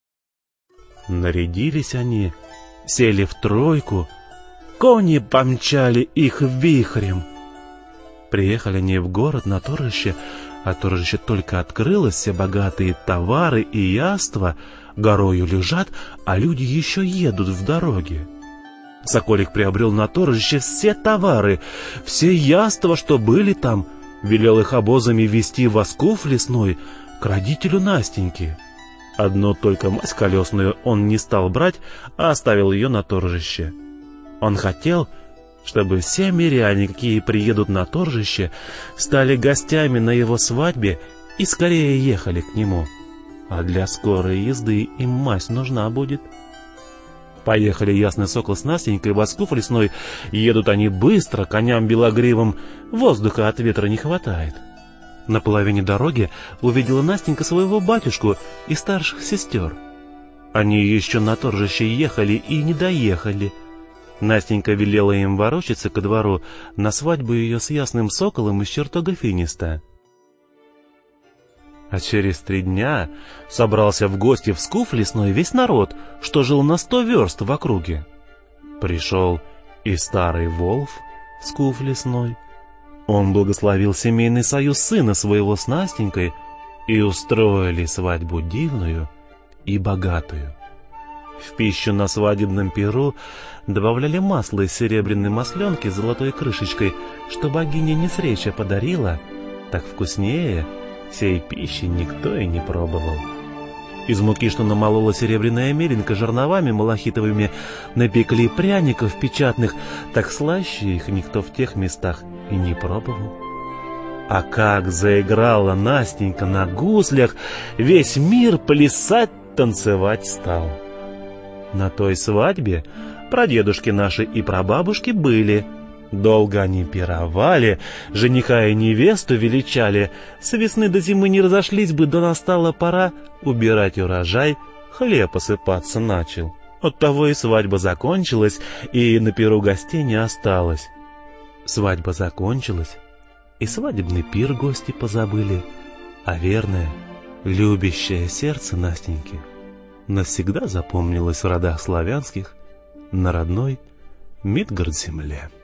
Нарядились они, сели в тройку, кони помчали их вихрем. Приехали они в город на торжище, а торжище только открылось, все богатые товары и яства горою лежат, а люди еще едут в дороге. Соколик приобрел на торжище все товары, все яства, что были там, велел их обозами везти в Оскуф лесной к родителю Настеньки. Одну только мазь колесную он не стал брать, а оставил ее на торжище. Он хотел, чтобы все миряне, какие приедут на торжище, стали гостями на его свадьбе и скорее ехали к нему. А для скорой езды им мазь нужна будет. Поехали ясный сокол с Настенькой в Оскуф лесной. Едут они быстро, коням белогривым воздуха от ветра не хватает. На половине дороги увидела Настенька своего батюшку и старших сестер. Они еще на торжище ехали и не доехали. Настенька велела им ворочаться ко двору на свадьбу ее с ясным соколом из чертога финиста. А через 3 дня собрался в гости в Скуф лесной весь народ, что жил на 100 верст в округе. Пришел и старый Волф в Скуф лесной. Он благословил семейный союз сына своего с Настенькой, и устроили свадьбу дивную и богатую. В пищу на свадебном пиру добавляли масло из серебряной масленки с золотой крышечкой, что богиня Несреча подарила, так вкуснее сей пищи никто и не пробовал. Из муки, что намолола серебряная меленка жерновами малахитовыми, напекли пряников печатных, так слаще их никто в тех местах и не пробовал. А как заиграла Настенька на гуслях, весь мир плясать, танцевать стал. На той свадьбе прадедушки наши и прабабушки были. Долго они пировали, жениха и невесту величали. С весны до зимы не разошлись бы, да настала пора убирать урожай, хлеб осыпаться начал. Оттого и свадьба закончилась, и на пиру гостей не осталось. Свадьба закончилась, и свадебный пир гости позабыли, а верное, любящее сердце Настеньки навсегда запомнилось в родах славянских на родной Мидгард-земле.